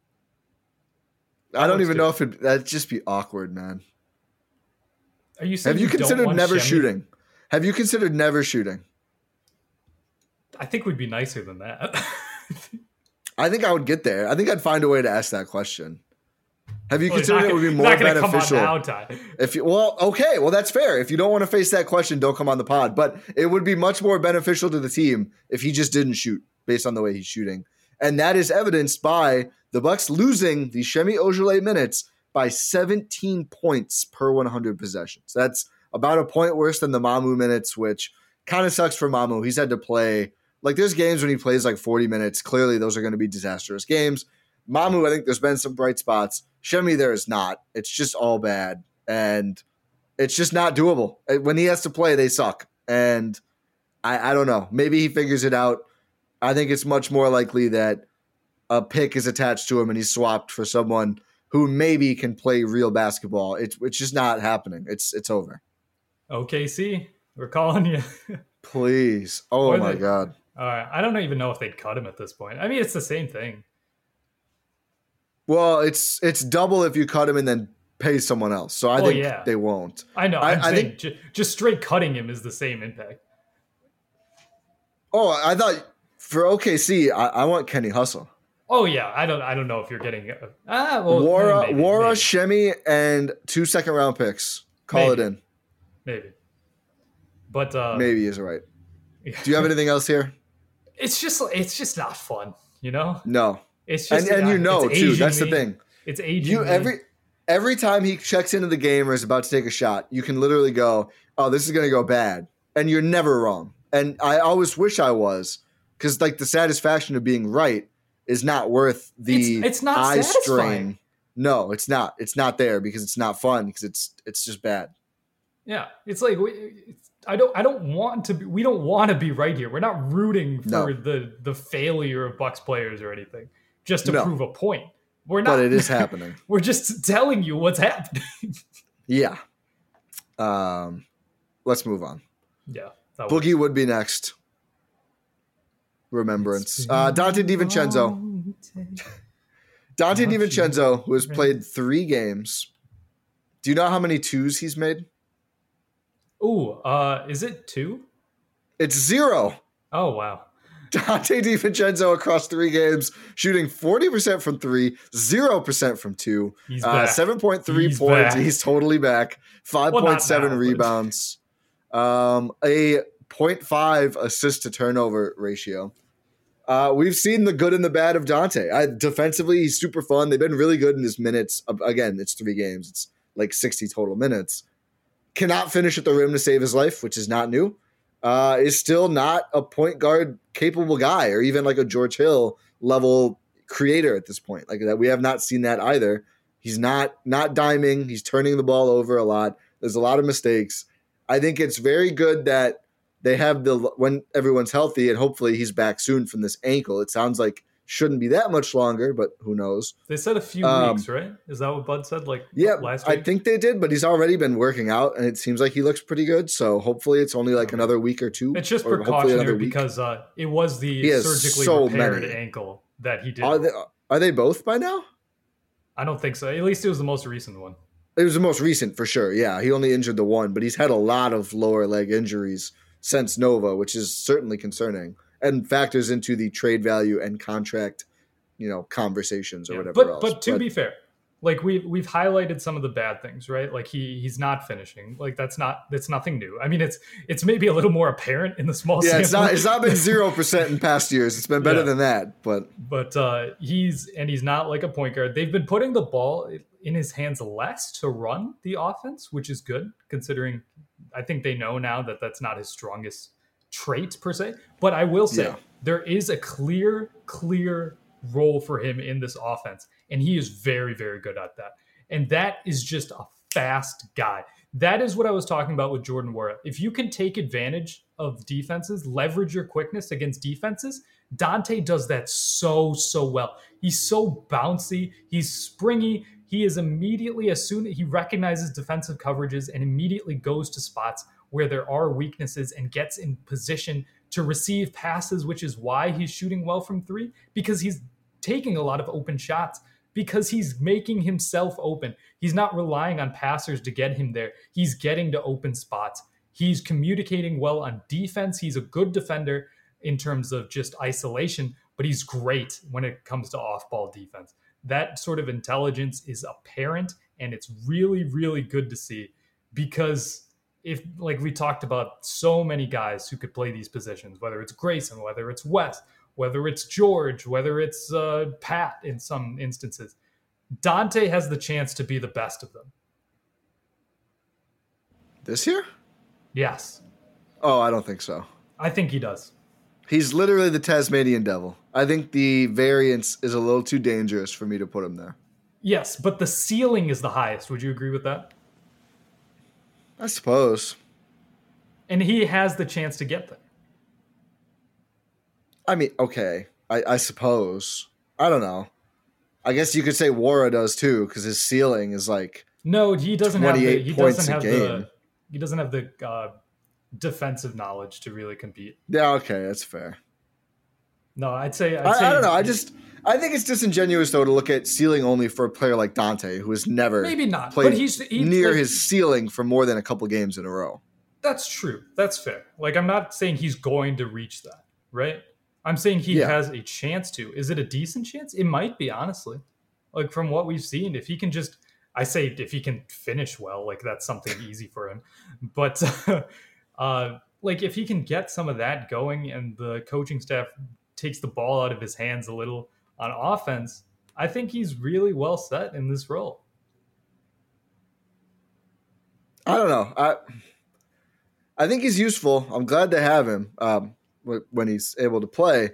S1: I don't even know if that'd just be awkward, man.
S6: Are you saying
S1: Have you considered never
S6: Shemi?
S1: shooting? Have you considered never shooting?
S6: I think we'd be nicer than that.
S1: I think I would get there. I think I'd find a way to ask that question. Have you considered it would be more beneficial? Well, that's fair. If you don't want to face that question, don't come on the pod. But it would be much more beneficial to the team if he just didn't shoot based on the way he's shooting. And that is evidenced by the Bucks losing the Semi Ojeleye minutes by 17 points per 100 possessions. That's about a point worse than the Mamu minutes, which kind of sucks for Mamu. He's had to play, like, there's games when he plays like 40 minutes. Clearly, those are going to be disastrous games. Mamu, I think there's been some bright spots. Shemi, there is not. It's just all bad. And it's just not doable. When he has to play, they suck. And I don't know. Maybe he figures it out. I think it's much more likely that a pick is attached to him and he's swapped for someone who maybe can play real basketball. It's just not happening. It's over.
S6: OKC, we're calling you.
S1: Please. Oh, my God.
S6: I don't even know if they'd cut him at this point. I mean, it's the same thing.
S1: Well, it's double if you cut him and then pay someone else. So I think they won't.
S6: I know. I think just straight cutting him is the same impact.
S1: Oh, I thought for OKC, I want Kenny Hustle.
S6: Oh yeah, I don't know if you're getting
S1: Wara, Shemi, and 2 second-round picks. Call it in.
S6: Maybe. But
S1: maybe he's right. Do you have anything else here?
S6: It's just not fun, you know?
S1: No.
S6: It's just
S1: and you know too. That's
S6: me.
S1: the thing.
S6: It's aging.
S1: Every time he checks into the game or is about to take a shot, you can literally go, "Oh, this is going to go bad," and you're never wrong. And I always wish I was, because like the satisfaction of being right is not worth the
S6: it's not
S1: eye
S6: satisfying.
S1: strain. No, it's not. It's not there because it's not fun because it's just bad.
S6: Yeah, it's like we don't want to be right here. We're not rooting for the failure of Bucks players or anything just to prove a point. We're not.
S1: But it is happening.
S6: We're just telling you what's happening.
S1: Yeah. Let's move on.
S6: Yeah.
S1: Boogie would be next. Remembrance. Dante DiVincenzo. Dante DiVincenzo, who has played 3 games. Do you know how many 2s he's made?
S6: Ooh, is it 2?
S1: It's 0.
S6: Oh, wow.
S1: Dante DiVincenzo across 3 games, shooting 40% from 3, 0% from 2.
S6: He's back.
S1: 7.3
S6: He's
S1: points.
S6: back.
S1: He's totally back. 5.7 rebounds. A 0.5 assist to turnover ratio. We've seen the good and the bad of Dante. Defensively, he's super fun. They've been really good in his minutes. Again, it's 3 games. It's like 60 total minutes. Cannot finish at the rim to save his life, which is not new. Is still not a point guard capable guy or even like a George Hill level creator at this point. Like that, we have not seen that either. He's not diming. He's turning the ball over a lot. There's a lot of mistakes. I think it's very good that they have when everyone's healthy and hopefully he's back soon from this ankle. It sounds like shouldn't be that much longer, but who knows?
S6: They said a few weeks, right? Is that what Bud said? Last week?
S1: I think they did, but he's already been working out, and it seems like he looks pretty good. So hopefully it's only like another week or 2.
S6: It's just precautionary because it was the surgically repaired ankle that he did.
S1: Are they both by now?
S6: I don't think so. At least it was the most recent one.
S1: It was the most recent for sure. Yeah, he only injured the one, but he's had a lot of lower leg injuries since Nova, which is certainly concerning and factors into the trade value and contract, conversations or whatever else.
S6: But to be fair, like we've highlighted some of the bad things, right? Like he's not finishing. Like that's nothing new. I mean, it's maybe a little more apparent in the small sample.
S1: It's not been 0% in past years. It's been better than that, but
S6: he's not like a point guard. They've been putting the ball in his hands less to run the offense, which is good considering I think they know now that that's not his strongest trait per se. But I will say there is a clear role for him in this offense, and he is very, very good at that. And that is just a fast guy. That is what I was talking about with Jordan Nwora. If you can take advantage of defenses, leverage your quickness against defenses, Dante does that so well. He's so bouncy. He's springy. He is immediately, as soon as he recognizes defensive coverages and immediately goes to spots where there are weaknesses and gets in position to receive passes, which is why he's shooting well from 3, because he's taking a lot of open shots, because he's making himself open. He's not relying on passers to get him there. He's getting to open spots. He's communicating well on defense. He's a good defender in terms of just isolation, but he's great when it comes to off-ball defense. That sort of intelligence is apparent, and it's really, really good to see, because if, like we talked about, so many guys who could play these positions, whether it's Grayson, whether it's Wes, whether it's George, whether it's Pat in some instances, Dante has the chance to be the best of them.
S1: This year?
S6: Yes.
S1: Oh, I don't think so.
S6: I think he does.
S1: He's literally the Tasmanian devil. I think the variance is a little too dangerous for me to put him there.
S6: Yes, but the ceiling is the highest. Would you agree with that?
S1: I suppose.
S6: And he has the chance to get there.
S1: I mean, okay. I suppose. I don't know. I guess you could say Nwora does too, because his ceiling is like
S6: no, he doesn't have the, he doesn't have
S1: game.
S6: He doesn't have the defensive knowledge to really compete.
S1: Yeah, okay, that's fair.
S6: No, I'd say
S1: I don't know. I think it's disingenuous though to look at ceiling only for a player like Dante, who has never
S6: maybe not
S1: played
S6: but he's
S1: near his ceiling for more than a couple games in a row.
S6: That's true. That's fair. Like, I'm not saying he's going to reach that, right? I'm saying he has a chance to. Is it a decent chance? It might be, honestly. Like, from what we've seen, if he can if he can finish well, like, that's something easy for him. But Like if he can get some of that going and the coaching staff takes the ball out of his hands a little on offense, I think he's really well set in this role.
S1: I don't know. I think he's useful. I'm glad to have him when he's able to play.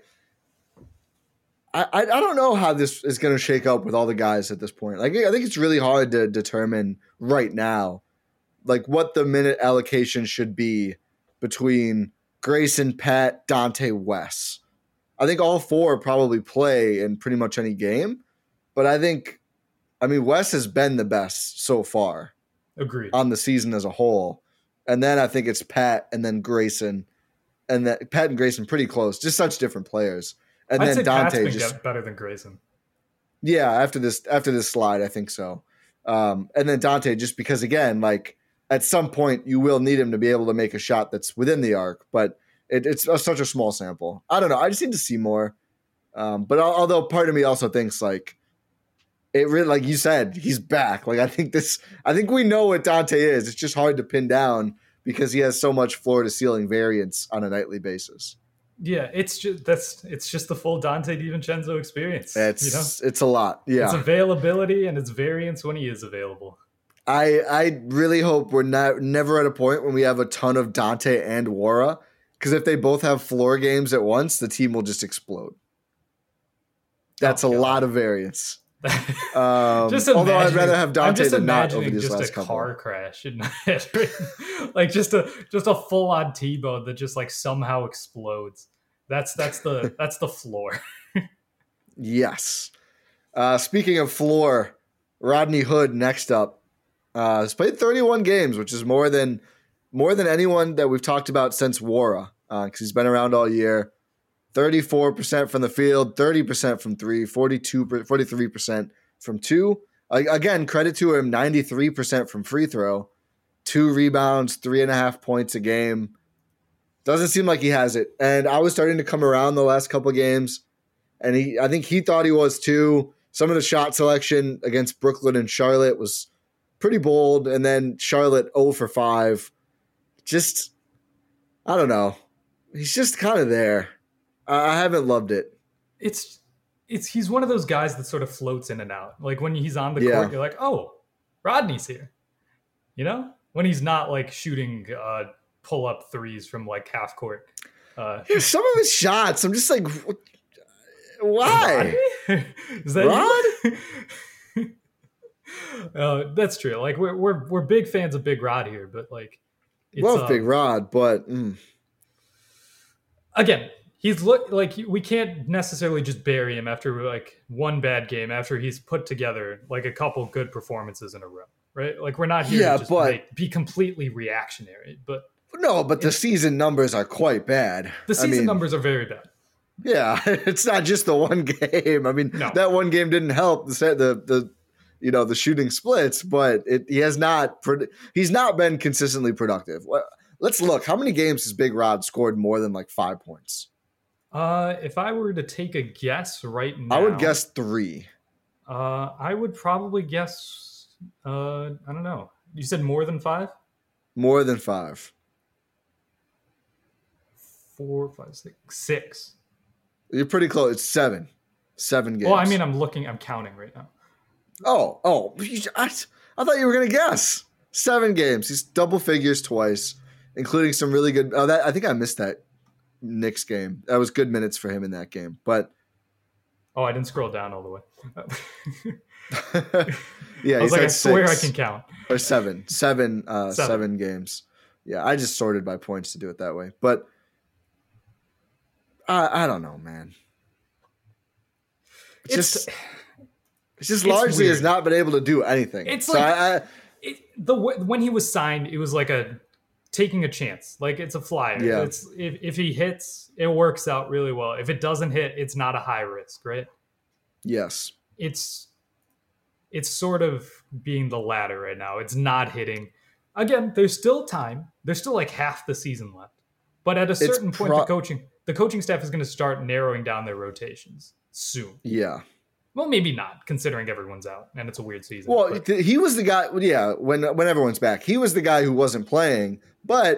S1: I don't know how this is going to shake up with all the guys at this point. Like I think it's really hard to determine right now, like what the minute allocation should be between Grayson, Pat, Dante, Wes. I think all four probably play in pretty much any game, but I mean Wes has been the best so far.
S6: Agreed.
S1: On the season as a whole, and then I think it's Pat and then Grayson, and that Pat and Grayson pretty close, just such different players. And
S6: I'd
S1: then
S6: say
S1: Dante
S6: Pat's
S1: just
S6: better than Grayson.
S1: Yeah, after this slide, I think so. And then Dante, just because again, like at some point you will need him to be able to make a shot that's within the arc, but it's such a small sample. I don't know. I just need to see more. But although part of me also thinks like it really, like you said, he's back. Like I think we know what Dante is. It's just hard to pin down because he has so much floor to ceiling variance on a nightly basis.
S6: Yeah, it's just the full Dante DiVincenzo experience.
S1: It's a lot. Yeah,
S6: it's availability and it's variance when he is available.
S1: I really hope we're never at a point when we have a ton of Dante and Wara, because if they both have floor games at once, the team will just explode. That's a lot of variance. Although I'd rather have Dante than not over these last couple.
S6: Car crash in my head, right? Like just a full on T-bone that just like somehow explodes. That's the floor.
S1: Yes. Speaking of floor, Rodney Hood next up has played 31 games, which is more than anyone that we've talked about since Wara, because he's been around all year. 34% from the field, 30% from three, 43% from two. Again, credit to him, 93% from free throw, 2 rebounds, 3.5 points a game. Doesn't seem like he has it. And I was starting to come around the last couple of games, and I think he thought he was too. Some of the shot selection against Brooklyn and Charlotte was pretty bold, and then Charlotte 0 for 5. Just, I don't know. He's just kind of there. I haven't loved it.
S6: He's one of those guys that sort of floats in and out. Like when he's on the court, you're like, oh, Rodney's here. You know, when he's not like shooting pull up threes from like half court.
S1: Some of his shots, I'm just like, why?
S6: Is that Rod? That's true. Like we're big fans of Big Rod here, but like,
S1: love Big Rod, but
S6: again. We can't necessarily just bury him after like one bad game after he's put together like a couple good performances in a row, right? Like we're not here to just be completely reactionary, but
S1: the season numbers are quite bad.
S6: The season numbers are very bad.
S1: Yeah, it's not just the one game. I mean, that one game didn't help the shooting splits, but he's not been consistently productive. Let's look. How many games has Big Rod scored more than like 5 points?
S6: If I were to take a guess right now,
S1: I would guess 3.
S6: I would probably guess, I don't know. You said more than 5?
S1: More than 5.
S6: 4, 5, 6, 6.
S1: You're pretty close. It's 7. 7 games.
S6: Well, I mean, I'm counting right now.
S1: Oh, I thought you were going to guess. 7 games. He's double figures twice, including some really good. I think I missed that Knicks game. That was good minutes for him in that game, but
S6: I didn't scroll down all the way.
S1: Yeah,
S6: I was like, I swear I can count.
S1: Or 7 games. Yeah, I just sorted by points to do it that way, but I don't know, man. It's just largely has not been able to do anything.
S6: It's like when he was signed, it was like taking a chance. Like it's a flyer.
S1: Yeah.
S6: It's if he hits, it works out really well. If it doesn't hit, it's not a high risk, right?
S1: Yes.
S6: It's sort of being the latter right now. It's not hitting. Again, there's still time. There's still like half the season left. But at a certain point, the coaching staff is going to start narrowing down their rotations soon.
S1: Yeah.
S6: Well, maybe not, considering everyone's out and it's a weird season.
S1: Well, he was the guy, when everyone's back. He was the guy who wasn't playing, but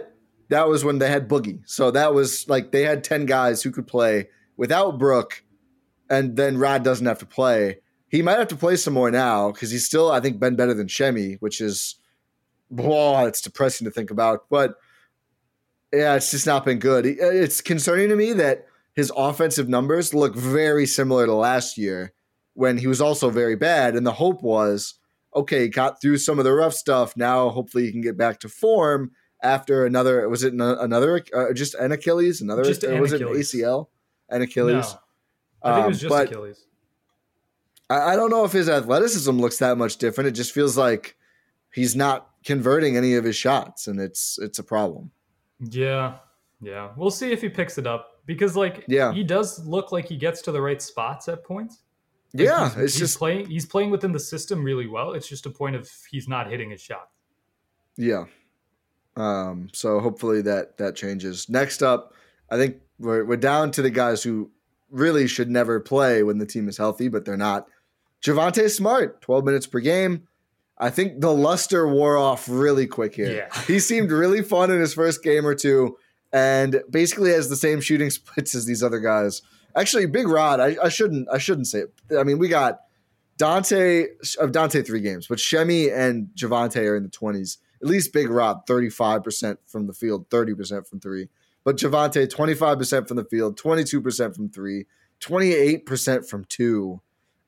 S1: that was when they had Boogie. So that was like they had 10 guys who could play without Brook, and then Rod doesn't have to play. He might have to play some more now because he's still, I think, been better than Shemi, which is, it's depressing to think about. But yeah, it's just not been good. It's concerning to me that his offensive numbers look very similar to last year when he was also very bad. And the hope was, okay, got through some of the rough stuff. Now hopefully he can get back to form after another, was it another, just an Achilles? Was it an ACL? An Achilles?
S6: No, I think it was just Achilles.
S1: I don't know if his athleticism looks that much different. It just feels like he's not converting any of his shots, and it's a problem.
S6: Yeah. We'll see if he picks it up because, he does look like he gets to the right spots at points. He's playing within the system really well. It's just a point of he's not hitting his shot.
S1: Yeah. So hopefully that changes. Next up, I think we're down to the guys who really should never play when the team is healthy, but they're not. Javonte Smart, 12 minutes per game. I think the luster wore off really quick here.
S6: Yeah.
S1: He seemed really fun in his first game or two and basically has the same shooting splits as these other guys. Actually, Big Rod, I shouldn't say it. I mean, we got Dante 3 games, but Shemi and Javonte are in the 20s. At least Big Rod, 35% from the field, 30% from 3. But Javonte, 25% from the field, 22% from 3, 28% from 2.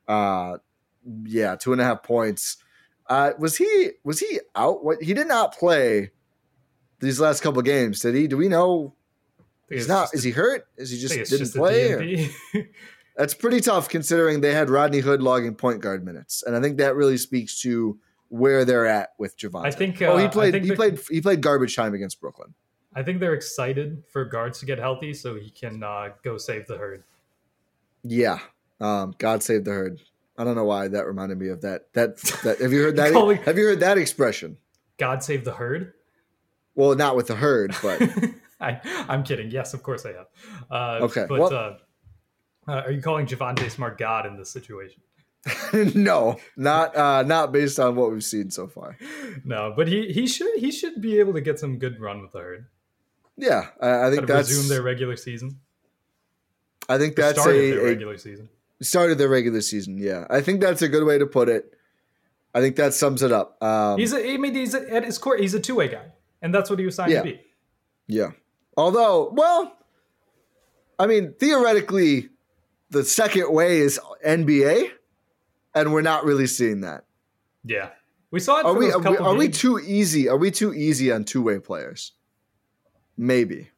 S1: 2.5 points. Was he out? He did not play these last couple of games, did he? Do we know? He's not. Is he hurt? Is he just didn't play? That's pretty tough considering they had Rodney Hood logging point guard minutes, and I think that really speaks to where they're at with Javonte.
S6: I think.
S1: He played garbage time against Brooklyn.
S6: I think they're excited for guards to get healthy so he can go save the herd.
S1: Yeah. God save the herd. I don't know why that reminded me of that. That have you heard that? Have you heard that expression?
S6: God save the herd? Well,
S1: not with the herd, but
S6: I'm kidding. Yes, of course I have.
S1: Okay.
S6: But are you calling Javonte Smart God in this situation?
S1: No, not based on what we've seen so far.
S6: No, but he should be able to get some good run with the herd.
S1: Yeah, I think that's
S6: resume their regular season.
S1: I think that's
S6: regular season.
S1: Started their regular season. Yeah, I think that's a good way to put it. I think that sums it up.
S6: He's at his core. He's a two-way guy, and that's what he was signed to be.
S1: Yeah. Although, I mean, theoretically, the second way is NBA, and we're not really seeing that.
S6: Yeah, we saw it.
S1: Are we too easy? Are we too easy on two-way players? Maybe,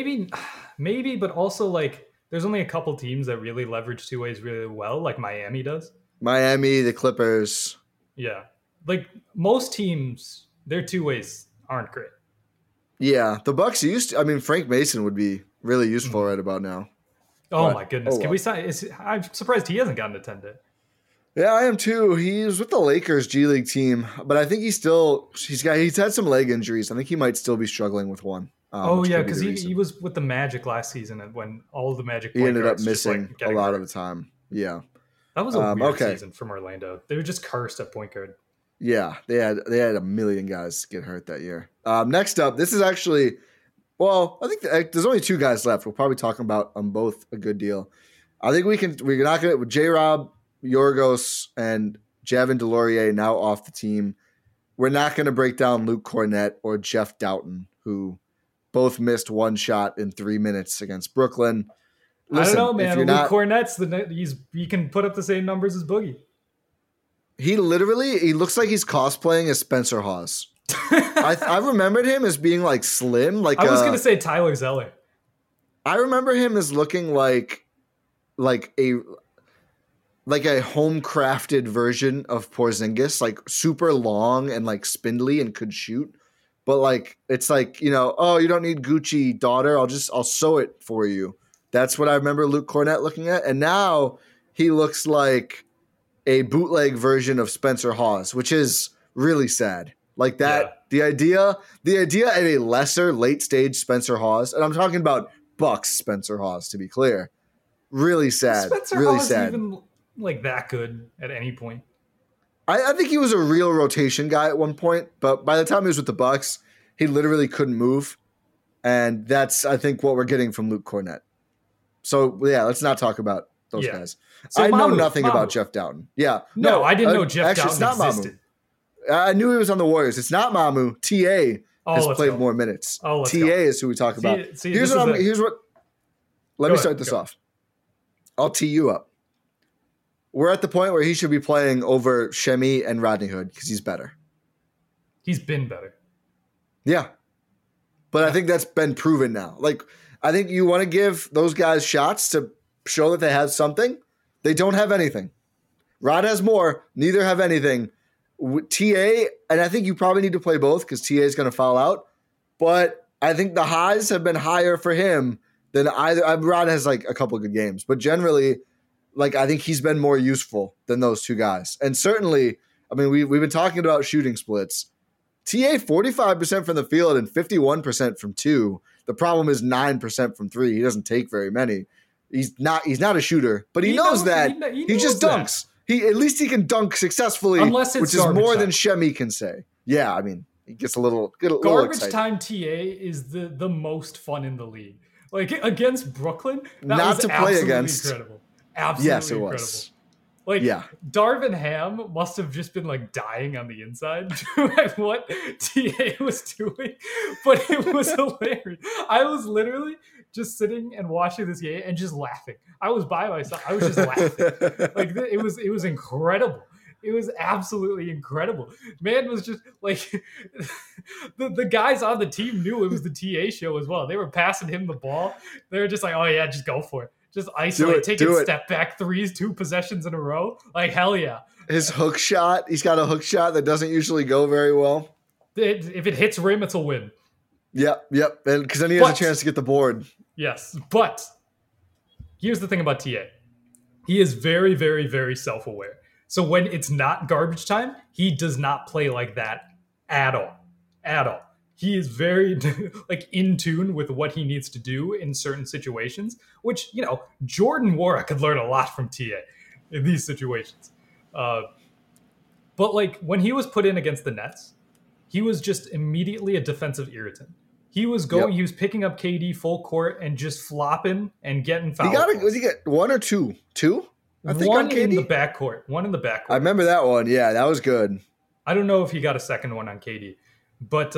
S6: but also there's only a couple teams that really leverage two ways really well, like Miami does.
S1: Miami, the Clippers.
S6: Yeah. Most teams, their two ways aren't great.
S1: Yeah. The Bucks Frank Mason would be really useful right about now.
S6: Oh, my goodness. Can we sign? I'm surprised he hasn't gotten attended. Yeah,
S1: I am too. He's with the Lakers G League team, but I think he's had some leg injuries. I think he might still be struggling with one.
S6: Because he was with the Magic last season, and when all of the Magic
S1: he ended up missing a lot of the time. Yeah,
S6: that was a weird season from Orlando. They were just cursed at point guard.
S1: Yeah, they had a million guys get hurt that year. Next up, this is actually, I think there's only 2 guys left. We're probably talking about them both a good deal. I think we're not going to, with J-Rob, Yorgos, and Javin DeLaurier now off the team. We're not going to break down Luke Cornett or Jeff Doughton, who both missed one shot in 3 minutes against Brooklyn.
S6: Listen, I don't know, man. Luke Cornett's he can put up the same numbers as Boogie.
S1: He looks like he's cosplaying as Spencer Hawes. I remembered him as being slim.
S6: I was going to say Tyler Zeller.
S1: I remember him as looking like a home crafted version of Porzingis, super long and spindly and could shoot. But it's you don't need Gucci, daughter. I'll sew it for you. That's what I remember Luke Cornett looking at. And now he looks like a bootleg version of Spencer Hawes, which is really sad. The idea of a lesser late stage Spencer Hawes, and I'm talking about Bucks Spencer Hawes to be clear. Really sad.
S6: Spencer
S1: really
S6: Hawes
S1: sad.
S6: Even that good at any point.
S1: I think he was a real rotation guy at one point, but by the time he was with the Bucks, he literally couldn't move. And that's, I think, what we're getting from Luke Cornett. So, yeah, let's not talk about those guys.
S6: So
S1: I know
S6: Mamu,
S1: nothing about Jeff Dowtin. Yeah.
S6: No, I didn't know Jeff
S1: actually,
S6: Dowtin
S1: it's not
S6: existed.
S1: Mamu. I knew he was on the Warriors. It's not Mamu. TA has
S6: let's
S1: played
S6: go.
S1: more minutes.
S6: Let's
S1: TA
S6: go.
S1: is who we talk about. Here's what. Let
S6: Go
S1: me start
S6: ahead,
S1: this
S6: go.
S1: off. I'll tee you up. We're at the point where he should be playing over Shemi and Rodney Hood because he's better.
S6: He's been better.
S1: Yeah. But I think that's been proven now. Like, I think you want to give those guys shots to show that they have something. They don't have anything. Rod has more. Neither have anything. TA, and I think you probably need to play both because TA is going to foul out. But I think the highs have been higher for him than either. Rod has like a couple of good games, but generally, like, I think he's been more useful than those two guys. And certainly, I mean, we've been talking about shooting splits. TA 45% from the field and 51% from two. The problem is 9% from three. He doesn't take very many. He's not a shooter, but he knows that. He just dunks. At least he can dunk successfully,
S6: Unless it's
S1: which is more
S6: time.
S1: than Shemi can say. Yeah, I mean, he gets a little
S6: Garbage
S1: excited.
S6: time TA is the most fun in the league. Like against Brooklyn, that
S1: Not
S6: was
S1: to play
S6: absolutely
S1: against.
S6: incredible. Absolutely
S1: Yes, it
S6: incredible.
S1: was.
S6: Like,
S1: Yeah.
S6: Darvin Ham must have just been like dying on the inside at what TA was doing, but it was hilarious. I was literally just sitting and watching this game and just laughing. I was by myself. I was just laughing. Like, it was incredible. It was absolutely incredible. Man was just like the guys on the team knew it was the TA show as well. They were passing him the ball. They were just like, "Oh yeah, just go for it. Just isolate, take it, step back threes, 2 possessions in a row. Like, hell yeah."
S1: His hook shot, he's got a hook shot that doesn't usually go very well.
S6: If it hits rim, it's a win.
S1: Yep. And because then he has a chance to get the board.
S6: Yes, but here's the thing about TA. He is very, very, very self-aware. So when it's not garbage time, he does not play like that at all. At all. He is very like in tune with what he needs to do in certain situations, which, you know, Jordan Nwora could learn a lot from TA in these situations. But like when he was put in against the Nets, he was just immediately a defensive irritant. He was going, He was picking up KD full court and just flopping and getting fouled.
S1: Was he get one or two? Two? I think
S6: one
S1: on KD?
S6: in the backcourt. One in the backcourt.
S1: I remember that one. Yeah, that was good.
S6: I don't know if he got a second one on KD, but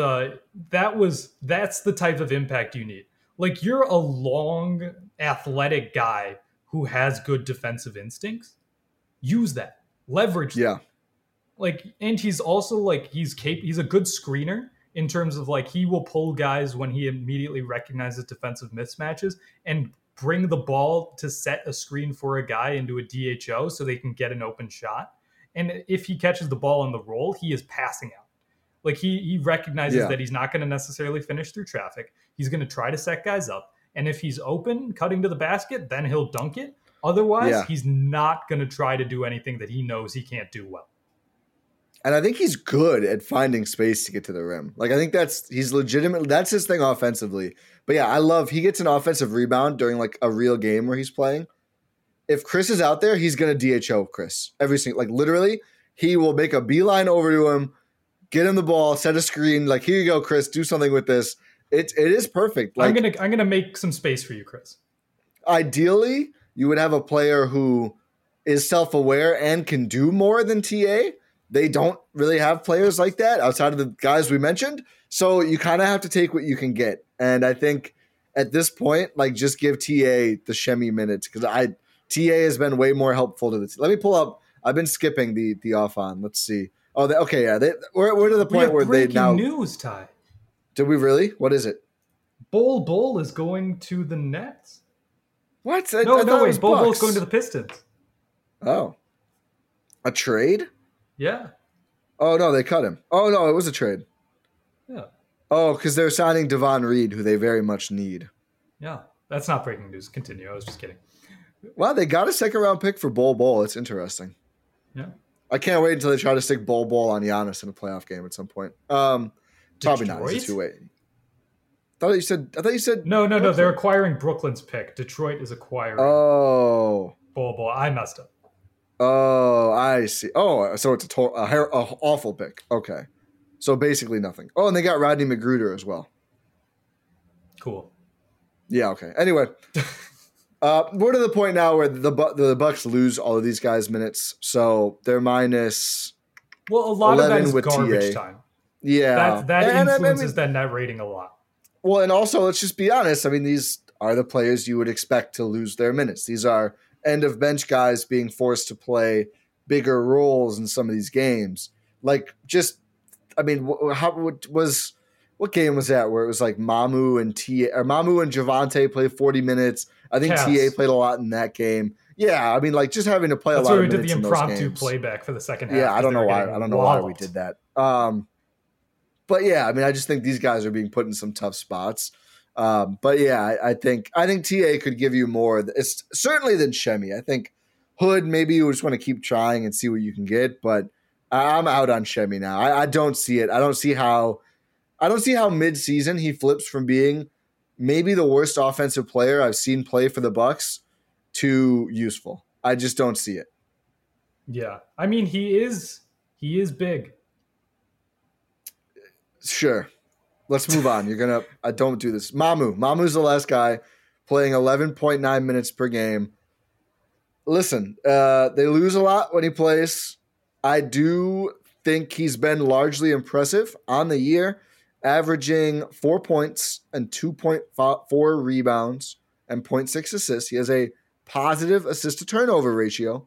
S6: that's the type of impact you need. Like, you're a long, athletic guy who has good defensive instincts. Use that. Leverage that.
S1: Yeah.
S6: Like, and he's also like he's a good screener in terms of like he will pull guys when he immediately recognizes defensive mismatches and bring the ball to set a screen for a guy into a DHO so they can get an open shot. And if he catches the ball on the roll, he is passing out. Like he recognizes that he's not going to necessarily finish through traffic. He's going to try to set guys up. And if he's open, cutting to the basket, then he'll dunk it. Otherwise, he's not going to try to do anything that he knows he can't do well.
S1: And I think he's good at finding space to get to the rim. Like, I think he's legitimate. That's his thing offensively. But yeah, he gets an offensive rebound during like a real game where he's playing. If Chris is out there, he's going to DHO Chris. Literally, he will make a beeline over to him, get him the ball, set a screen. Like, here you go, Chris, do something with this. It is perfect. Like,
S6: I'm gonna make some space for you, Chris.
S1: Ideally, you would have a player who is self-aware and can do more than TA. They don't really have players like that outside of the guys we mentioned. So you kind of have to take what you can get. And I think at this point, like, just give TA the Shemi minutes because TA has been way more helpful to the team. Let me pull up. I've been skipping the off on. Let's see. Oh, okay, yeah. We're to the point where they now.
S6: News, Ty.
S1: Did we really? What is it?
S6: Bol is going to the Nets.
S1: What?
S6: No, wait. Bol's going to the Pistons.
S1: Oh, a trade?
S6: Yeah.
S1: Oh no, they cut him. Oh no, it was a trade.
S6: Yeah.
S1: Oh, because they're signing Devon Reed, who they very much need.
S6: Yeah, that's not breaking news. Continue. I was just kidding.
S1: Wow, they got a second-round pick for Bol. It's interesting.
S6: Yeah.
S1: I can't wait until they try to stick Bol on Giannis in a playoff game at some point. Probably not. It's a two-way. I thought you said.
S6: No. They're acquiring Brooklyn's pick. Detroit is acquiring.
S1: Oh.
S6: Bol. I messed up.
S1: Oh, I see. Oh, so it's a awful pick. Okay. So basically nothing. Oh, and they got Rodney McGruder as well.
S6: Cool.
S1: Yeah. Okay. Anyway, we're to the point now where the Bucks lose all of these guys' minutes, so they're minus.
S6: Well, a lot of that
S1: 11
S6: is
S1: with
S6: garbage
S1: TA.
S6: time.
S1: Yeah,
S6: That influences that net rating a lot.
S1: Well, and also let's just be honest. I mean, these are the players you would expect to lose their minutes. These are end of bench guys being forced to play bigger roles in some of these games. Like, just, I mean, what game was that where it was like Mamu and Javante played 40 minutes? I think
S6: Cavs.
S1: TA played a lot in that game. Yeah, I mean, like just having to play
S6: That's
S1: a lot
S6: where
S1: of
S6: we
S1: minutes
S6: did the
S1: in those
S6: impromptu
S1: games.
S6: playback for the second half.
S1: Yeah, I don't know why.
S6: getting
S1: I don't know why we
S6: walloped.
S1: did that. But yeah, I mean, I just think these guys are being put in some tough spots. But yeah, I think TA could give you more. It's certainly than Shemi. I think Hood, maybe you just want to keep trying and see what you can get. But I'm out on Shemi now. I don't see it. I don't see how mid-season he flips from being maybe the worst offensive player I've seen play for the Bucks to useful. I just don't see it.
S6: Yeah, I mean, he is big.
S1: Sure. Let's move on. I don't do this. Mamu's the last guy playing 11.9 minutes per game. Listen, they lose a lot when he plays. I do think he's been largely impressive on the year, averaging 4 points and 2.4 rebounds and 0.6 assists. He has a positive assist to turnover ratio,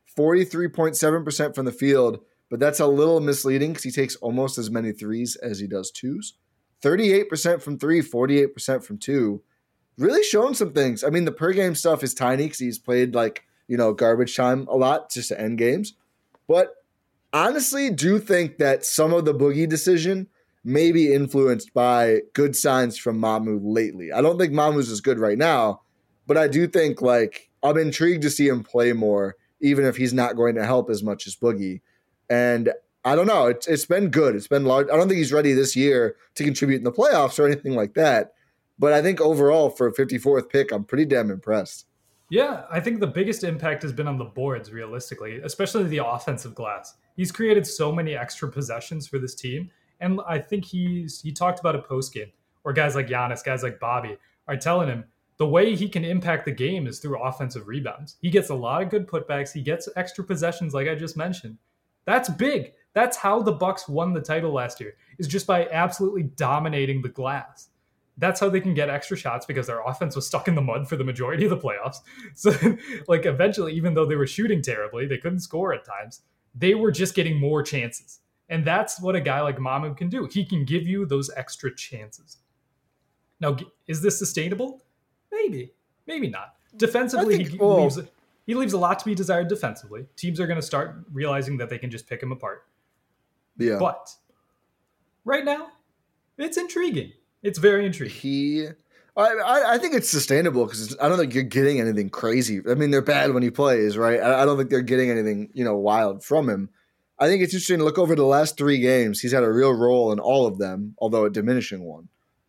S1: 43.7% from the field, but that's a little misleading because he takes almost as many threes as he does twos. 38% from three, 48% from two. Really showing some things. I mean, the per game stuff is tiny because he's played garbage time a lot just to end games. But honestly, do think that some of the Boogie decision may be influenced by good signs from Mamu lately. I don't think Mamu's as good right now, but I do think I'm intrigued to see him play more, even if he's not going to help as much as Boogie. And I don't know. It's been good. It's been large. I don't think he's ready this year to contribute in the playoffs or anything like that. But I think overall for a 54th pick, I'm pretty damn impressed.
S6: Yeah, I think the biggest impact has been on the boards, realistically, especially the offensive glass. He's created so many extra possessions for this team. And I think he talked about it post-game, where guys like Giannis, guys like Bobby are telling him the way he can impact the game is through offensive rebounds. He gets a lot of good putbacks. He gets extra possessions, like I just mentioned. That's big. That's how the Bucks won the title last year, is just by absolutely dominating the glass. That's how they can get extra shots because their offense was stuck in the mud for the majority of the playoffs. So eventually, even though they were shooting terribly, they couldn't score at times. They were just getting more chances. And that's what a guy like Mamu can do. He can give you those extra chances. Now, is this sustainable? Maybe. Maybe not. Defensively, he leaves a lot to be desired defensively. Teams are going to start realizing that they can just pick him apart.
S1: Yeah.
S6: But right now, it's intriguing. It's very intriguing.
S1: I think it's sustainable because I don't think you're getting anything crazy. I mean, they're bad when he plays, right? I don't think they're getting anything, wild from him. I think it's interesting to look over the last 3 games. He's had a real role in all of them, although a diminishing one.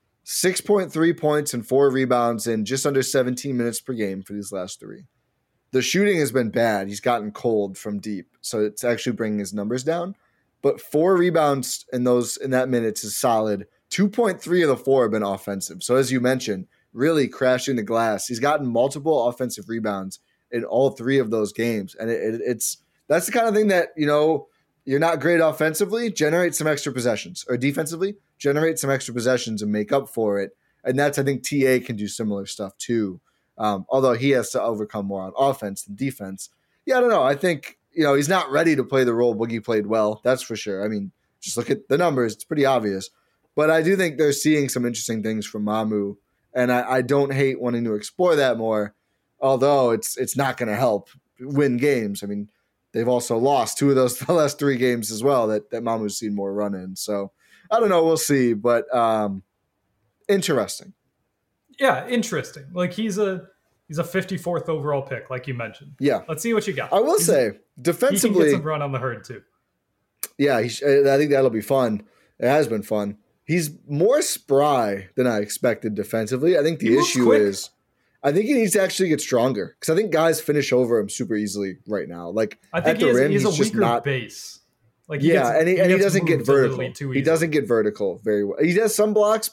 S1: 6.3 points and 4 rebounds in just under 17 minutes per game for these last 3. The shooting has been bad. He's gotten cold from deep, so it's actually bringing his numbers down. But 4 rebounds in that minutes is solid. 2.3 of the 4 have been offensive. So as you mentioned, really crashing the glass. He's gotten multiple offensive rebounds in all 3 of those games. And that's the kind of thing that, you're not great offensively, generate some extra possessions. Or defensively, generate some extra possessions and make up for it. And I think TA can do similar stuff too. Although he has to overcome more on offense than defense. Yeah, I don't know. I think, he's not ready to play the role Boogie played well. That's for sure. I mean, just look at the numbers. It's pretty obvious. But I do think they're seeing some interesting things from Mamu, and I don't hate wanting to explore that more, although it's not going to help win games. I mean, they've also lost 2 of the last 3 games as well that Mamu's seen more run in. So I don't know. We'll see, but interesting.
S6: Yeah, interesting. He's a 54th overall pick, like you mentioned.
S1: Yeah.
S6: Let's see what you got.
S1: I will say, defensively,
S6: he can get some run on the herd too.
S1: Yeah, I think that'll be fun. It has been fun. He's more spry than I expected defensively. I think the issue is I think he needs to actually get stronger because I think guys finish over him super easily right now. I think
S6: he's a weaker base.
S1: And he doesn't get vertical. He doesn't get vertical very well. He does some blocks, but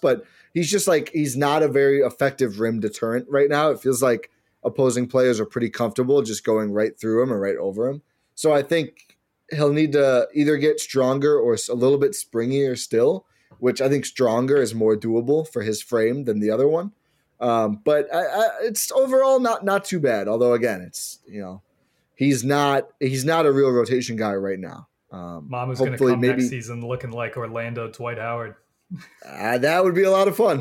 S1: he's just like, he's not a very effective rim deterrent right now. It feels like opposing players are pretty comfortable just going right through him or right over him. So I think he'll need to either get stronger or a little bit springier still, which I think stronger is more doable for his frame than the other one. But it's overall not too bad. Although again, it's, he's not a real rotation guy right now.
S6: Mamu's going to come next season looking like Orlando Dwight Howard.
S1: That would be a lot of fun.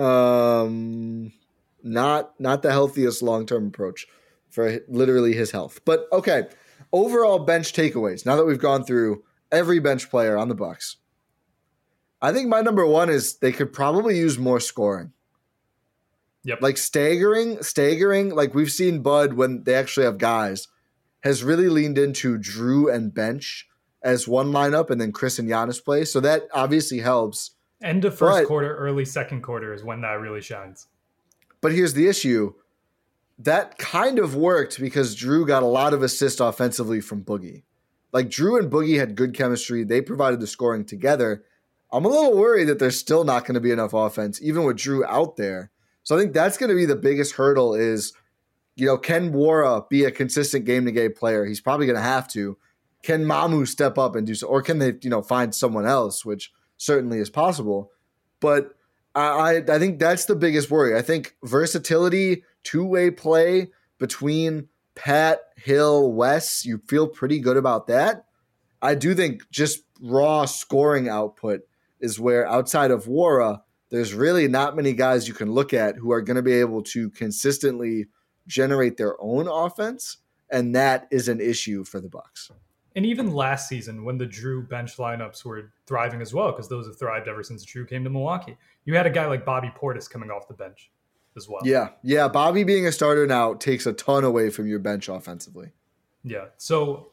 S1: Not the healthiest long-term approach for literally his health. But okay, overall bench takeaways. Now that we've gone through every bench player on the Bucks, I think my number one is they could probably use more scoring.
S6: Yep.
S1: Like staggering, like we've seen Bud when they actually have guys, has really leaned into Drew and bench as one lineup and then Chris and Giannis play. So that obviously helps.
S6: End of first quarter, early second quarter is when that really shines.
S1: But here's the issue. That kind of worked because Drew got a lot of assists offensively from Boogie. Like Drew and Boogie had good chemistry. They provided the scoring together. I'm a little worried that there's still not going to be enough offense, even with Drew out there. So I think that's going to be the biggest hurdle is, can Wara be a consistent game-to-game player? He's probably going to have to. Can Mamu step up and do so? Or can they, find someone else, which certainly is possible. But I think that's the biggest worry. I think versatility, two-way play between Pat, Hill, Wes, you feel pretty good about that. I do think just raw scoring output is where, outside of Wara, there's really not many guys you can look at who are going to be able to consistently generate their own offense, and that is an issue for the Bucks.
S6: And even last season, when the Drew bench lineups were thriving as well, because those have thrived ever since Drew came to Milwaukee, you had a guy like Bobby Portis coming off the bench as well.
S1: Yeah. Bobby being a starter now takes a ton away from your bench offensively.
S6: Yeah. So,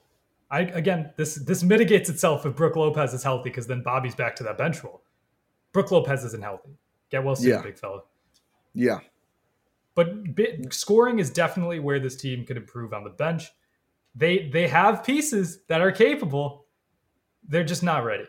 S6: this mitigates itself if Brook Lopez is healthy, because then Bobby's back to that bench role. Brook Lopez isn't healthy. Get well soon, big fella.
S1: Yeah.
S6: But scoring is definitely where this team could improve on the bench. They have pieces that are capable. They're just not ready.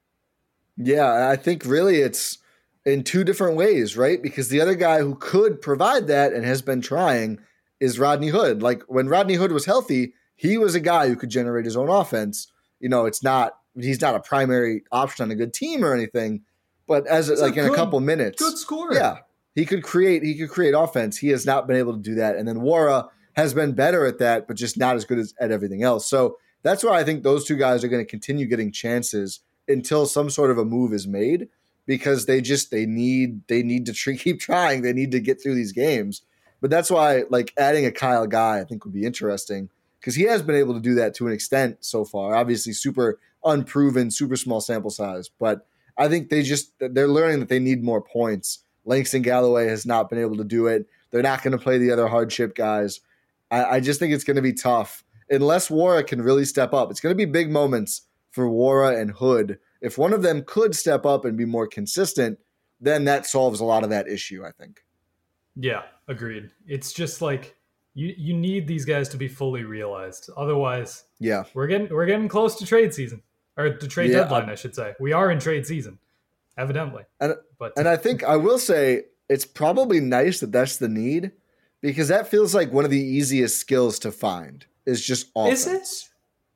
S1: Yeah, I think really it's in two different ways, right? Because the other guy who could provide that and has been trying is Rodney Hood. Like when Rodney Hood was healthy, he was a guy who could generate his own offense. He's not a primary option on a good team or anything, but in a couple minutes,
S6: good scorer.
S1: Yeah, he could create offense. He has not been able to do that, and then Wara has been better at that, but just not as good at everything else. So that's why I think those two guys are going to continue getting chances until some sort of a move is made, because they need to keep trying. They need to get through these games. But that's why adding a Kyle Guy I think would be interesting, because he has been able to do that to an extent so far. Obviously super unproven, super small sample size, but I think they're learning that they need more points. Langston Galloway has not been able to do it. They're not going to play the other hardship guys. I just think it's going to be tough unless Wara can really step up. It's going to be big moments for Wara and Hood. If one of them could step up and be more consistent, then that solves a lot of that issue, I think.
S6: Yeah, agreed. It's just like you need these guys to be fully realized. Otherwise,
S1: yeah,
S6: we're getting close to trade season, or the trade deadline, I should say. We are in trade season, evidently.
S1: And I think I will say it's probably nice that that's the need, because that feels like one of the easiest skills to find is just offense.
S6: Is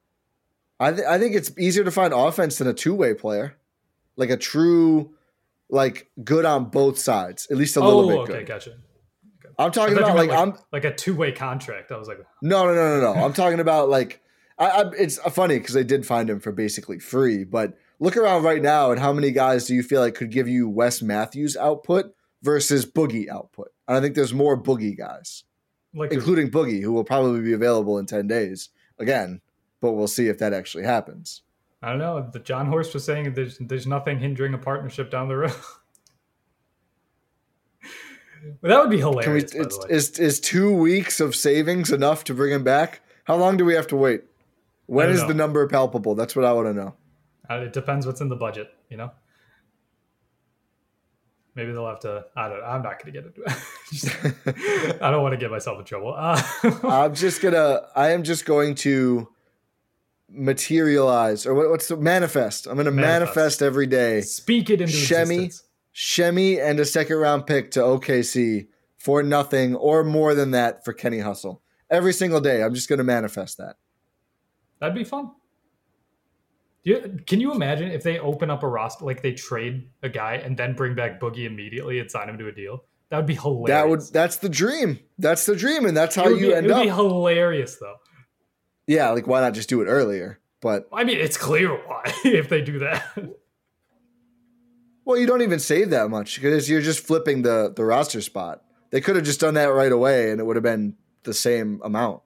S6: it?
S1: I think it's easier to find offense than a two-way player, like a true, good on both sides, at least a little bit.
S6: Okay,
S1: good.
S6: Gotcha. Okay.
S1: I'm talking about I'm
S6: like a two-way contract. I was like,
S1: no. I'm talking about it's funny because I did find him for basically free, but look around right now and how many guys do you feel like could give you Wes Matthews output versus Boogie output? And I think there's more Boogie guys, including Boogie, who will probably be available in 10 days again, but we'll see if that actually happens.
S6: I don't know. The John Horst was saying there's nothing hindering a partnership down the road. But that would be hilarious.
S1: Is 2 weeks of savings enough to bring him back? How long do we have to wait? When is the number palpable? That's what I want to know.
S6: It depends what's in the budget, Maybe they'll have to. I'm not going to get into it. I don't want to get myself in trouble.
S1: I am just going to manifest. I'm going to manifest every day.
S6: Speak it into existence.
S1: Shemi and a second-round pick to OKC for nothing or more than that for Kenny Hustle. Every single day, I'm just going to manifest that.
S6: That'd be fun. Can you imagine if they open up a roster, like they trade a guy and then bring back Boogie immediately and sign him to a deal? That would be hilarious.
S1: That's the dream. That's the dream, and that's how you end up.
S6: It would be hilarious, though.
S1: Yeah, like why not just do it earlier? But
S6: I mean, it's clear why if they do that.
S1: Well, you don't even save that much because you're just flipping the roster spot. They could have just done that right away, and it would have been the same amount.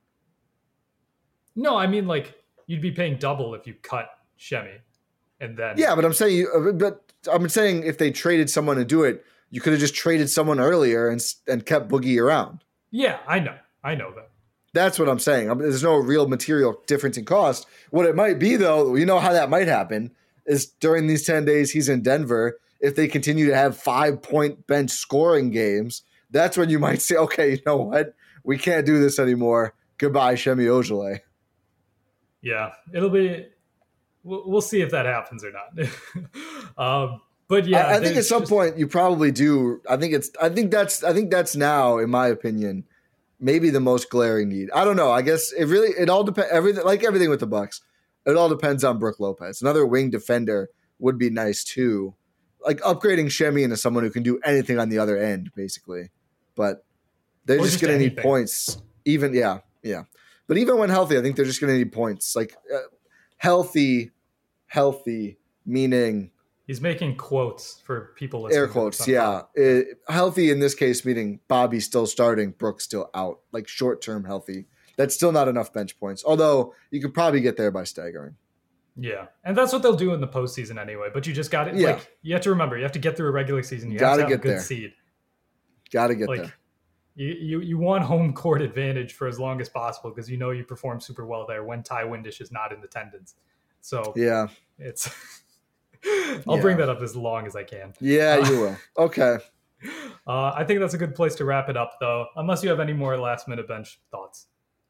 S6: No, I mean, like, you'd be paying double if you cut Shemi, and then
S1: but I'm saying if they traded someone to do it, you could have just traded someone earlier and kept Boogie around.
S6: Yeah, I know that. That's
S1: what I'm saying. There's no real material difference in cost. What it might be, though, you know how that might happen is during these 10 days he's in Denver. If they continue to have 5-point bench scoring games, that's when you might say, okay, you know what? We can't do this anymore. Goodbye, Shemi Ojeleye.
S6: Yeah, it'll be. We'll see if that happens or not. But yeah,
S1: I think at some point you probably do. I think that's now, in my opinion, maybe the most glaring need. I don't know. I guess it all depends. Everything with the Bucks, it all depends on Brook Lopez. Another wing defender would be nice too. Like upgrading Shemi into someone who can do anything on the other end, basically. But they're just going to need points. But even when healthy, I think they're just going to need points. Like healthy, meaning
S6: he's making quotes for people listening.
S1: Air quotes, yeah. Healthy in this case, meaning Bobby's still starting, Brook's still out. Like short-term healthy. That's still not enough bench points. Although you could probably get there by staggering.
S6: Yeah, and that's what they'll do in the postseason anyway. But you just got it. Yeah. Like, you have to remember, you have to get through a regular season. You have to have a good seed.
S1: Got to get there.
S6: You want home court advantage for as long as possible because you know you perform super well there when Ty Windish is not in attendance. So
S1: yeah,
S6: it's. I'll bring that up as long as I can.
S1: Yeah, you will. Okay.
S6: I think that's a good place to wrap it up, though. Unless you have any more last-minute bench thoughts.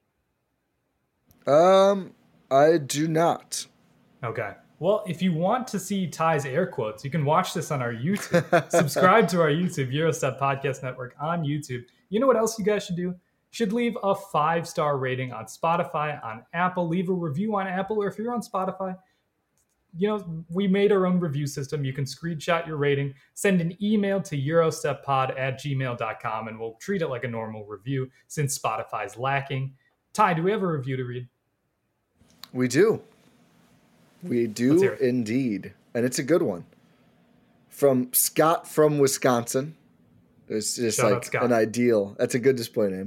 S1: I do not.
S6: Okay. Well, if you want to see Ty's air quotes, you can watch this on our YouTube. Subscribe to our YouTube, Eurostep Podcast Network on YouTube. You know what else you guys should do? Should leave a 5-star rating on Spotify, on Apple. Leave a review on Apple, or if you're on Spotify, we made our own review system. You can screenshot your rating, send an email to eurosteppod@gmail.com, and we'll treat it like a normal review since Spotify's lacking. Ty, do we have a review to read?
S1: We do. We do indeed. And it's a good one. From Scott from Wisconsin. It's just like an ideal. That's a good display name.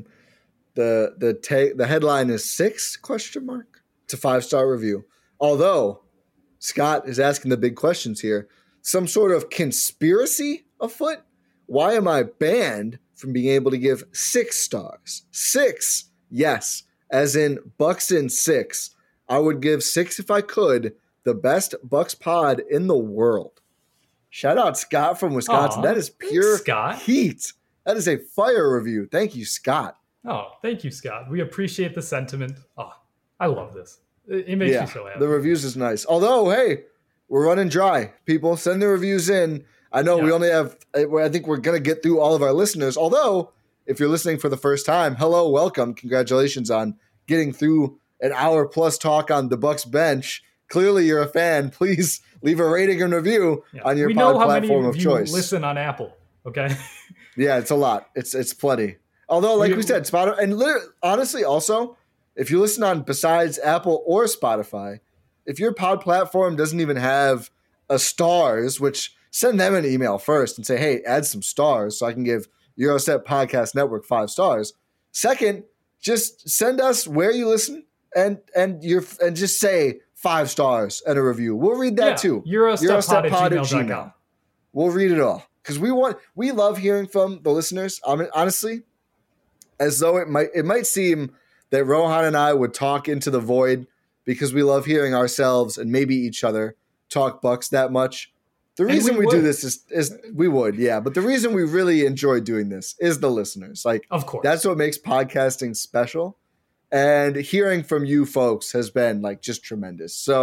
S1: The headline is 6? It's a 5-star review. Although Scott is asking the big questions here. Some sort of conspiracy afoot? Why am I banned from being able to give 6 stars? 6, yes. As in Bucks in 6. I would give 6 if I could. The best Bucks pod in the world. Shout out Scott from Wisconsin. That is pure heat. That is a fire review. Thank you, Scott.
S6: Oh, thank you, Scott. We appreciate the sentiment. Oh, I love this. It makes me so happy.
S1: The reviews is nice. Although, hey, we're running dry. People, send the reviews in. I know we only have, I think we're going to get through all of our listeners. Although, if you're listening for the first time, hello, welcome. Congratulations on getting through an hour-plus talk on the Bucks bench. Clearly, you're a fan. Please leave a rating and review on your pod platform of choice. We know how many of you
S6: listen on Apple, okay?
S1: Yeah, it's a lot. It's plenty. Although, like we said, Spotify, and honestly, also, if you listen on besides Apple or Spotify, if your pod platform doesn't even have a stars, which send them an email first and say, hey, add some stars so I can give Eurostep Podcast Network 5 stars. Second, just send us where you listen and just say 5 stars and a review. We'll read that too.
S6: EurostepPod@gmail.com.
S1: We'll read it all because we love hearing from the listeners. I mean, honestly, as though it might seem that Rohan and I would talk into the void because we love hearing ourselves and maybe each other talk Bucks that much. The reason we do this is we would, yeah. But the reason we really enjoy doing this is the listeners. Like,
S6: of course,
S1: that's what makes podcasting special. And hearing from you folks has been like just tremendous. So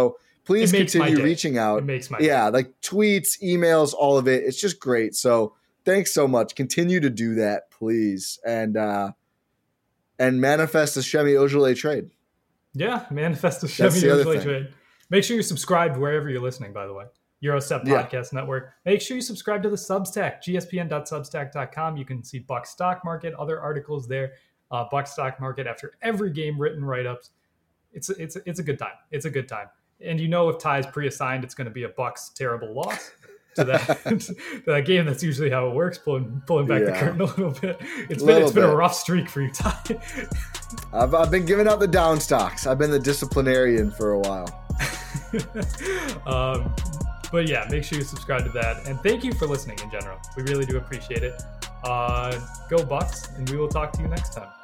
S1: please
S6: It makes my
S1: continue
S6: day.
S1: reaching out.
S6: It makes my day.
S1: like tweets, emails, all of it. It's just great. So thanks so much. Continue to do that, please. And manifest the Shemi Ojale trade.
S6: Yeah, manifest the
S1: That's
S6: Shemi
S1: the other
S6: Ojale
S1: thing.
S6: trade. Make sure you're subscribed wherever you're listening, by the way. Eurostep
S1: Yeah.
S6: Podcast Network. Make sure you subscribe to the Substack, gspn.substack.com. You can see Buck Stock Market, other articles there. Buck Stock Market after every game, written write-ups. It's a good time. It's a good time. And you know if Ty's pre-assigned, it's going to be a Bucks terrible loss to that game. That's usually how it works, pulling back the
S1: Yeah.
S6: curtain a little bit. It's
S1: Little
S6: been a
S1: bit.
S6: rough streak for you, Ty.
S1: I've been giving out the down stocks. I've been the disciplinarian for a while.
S6: But yeah, make sure you subscribe to that. And thank you for listening in general. We really do appreciate it. Go Bucks, and we will talk to you next time.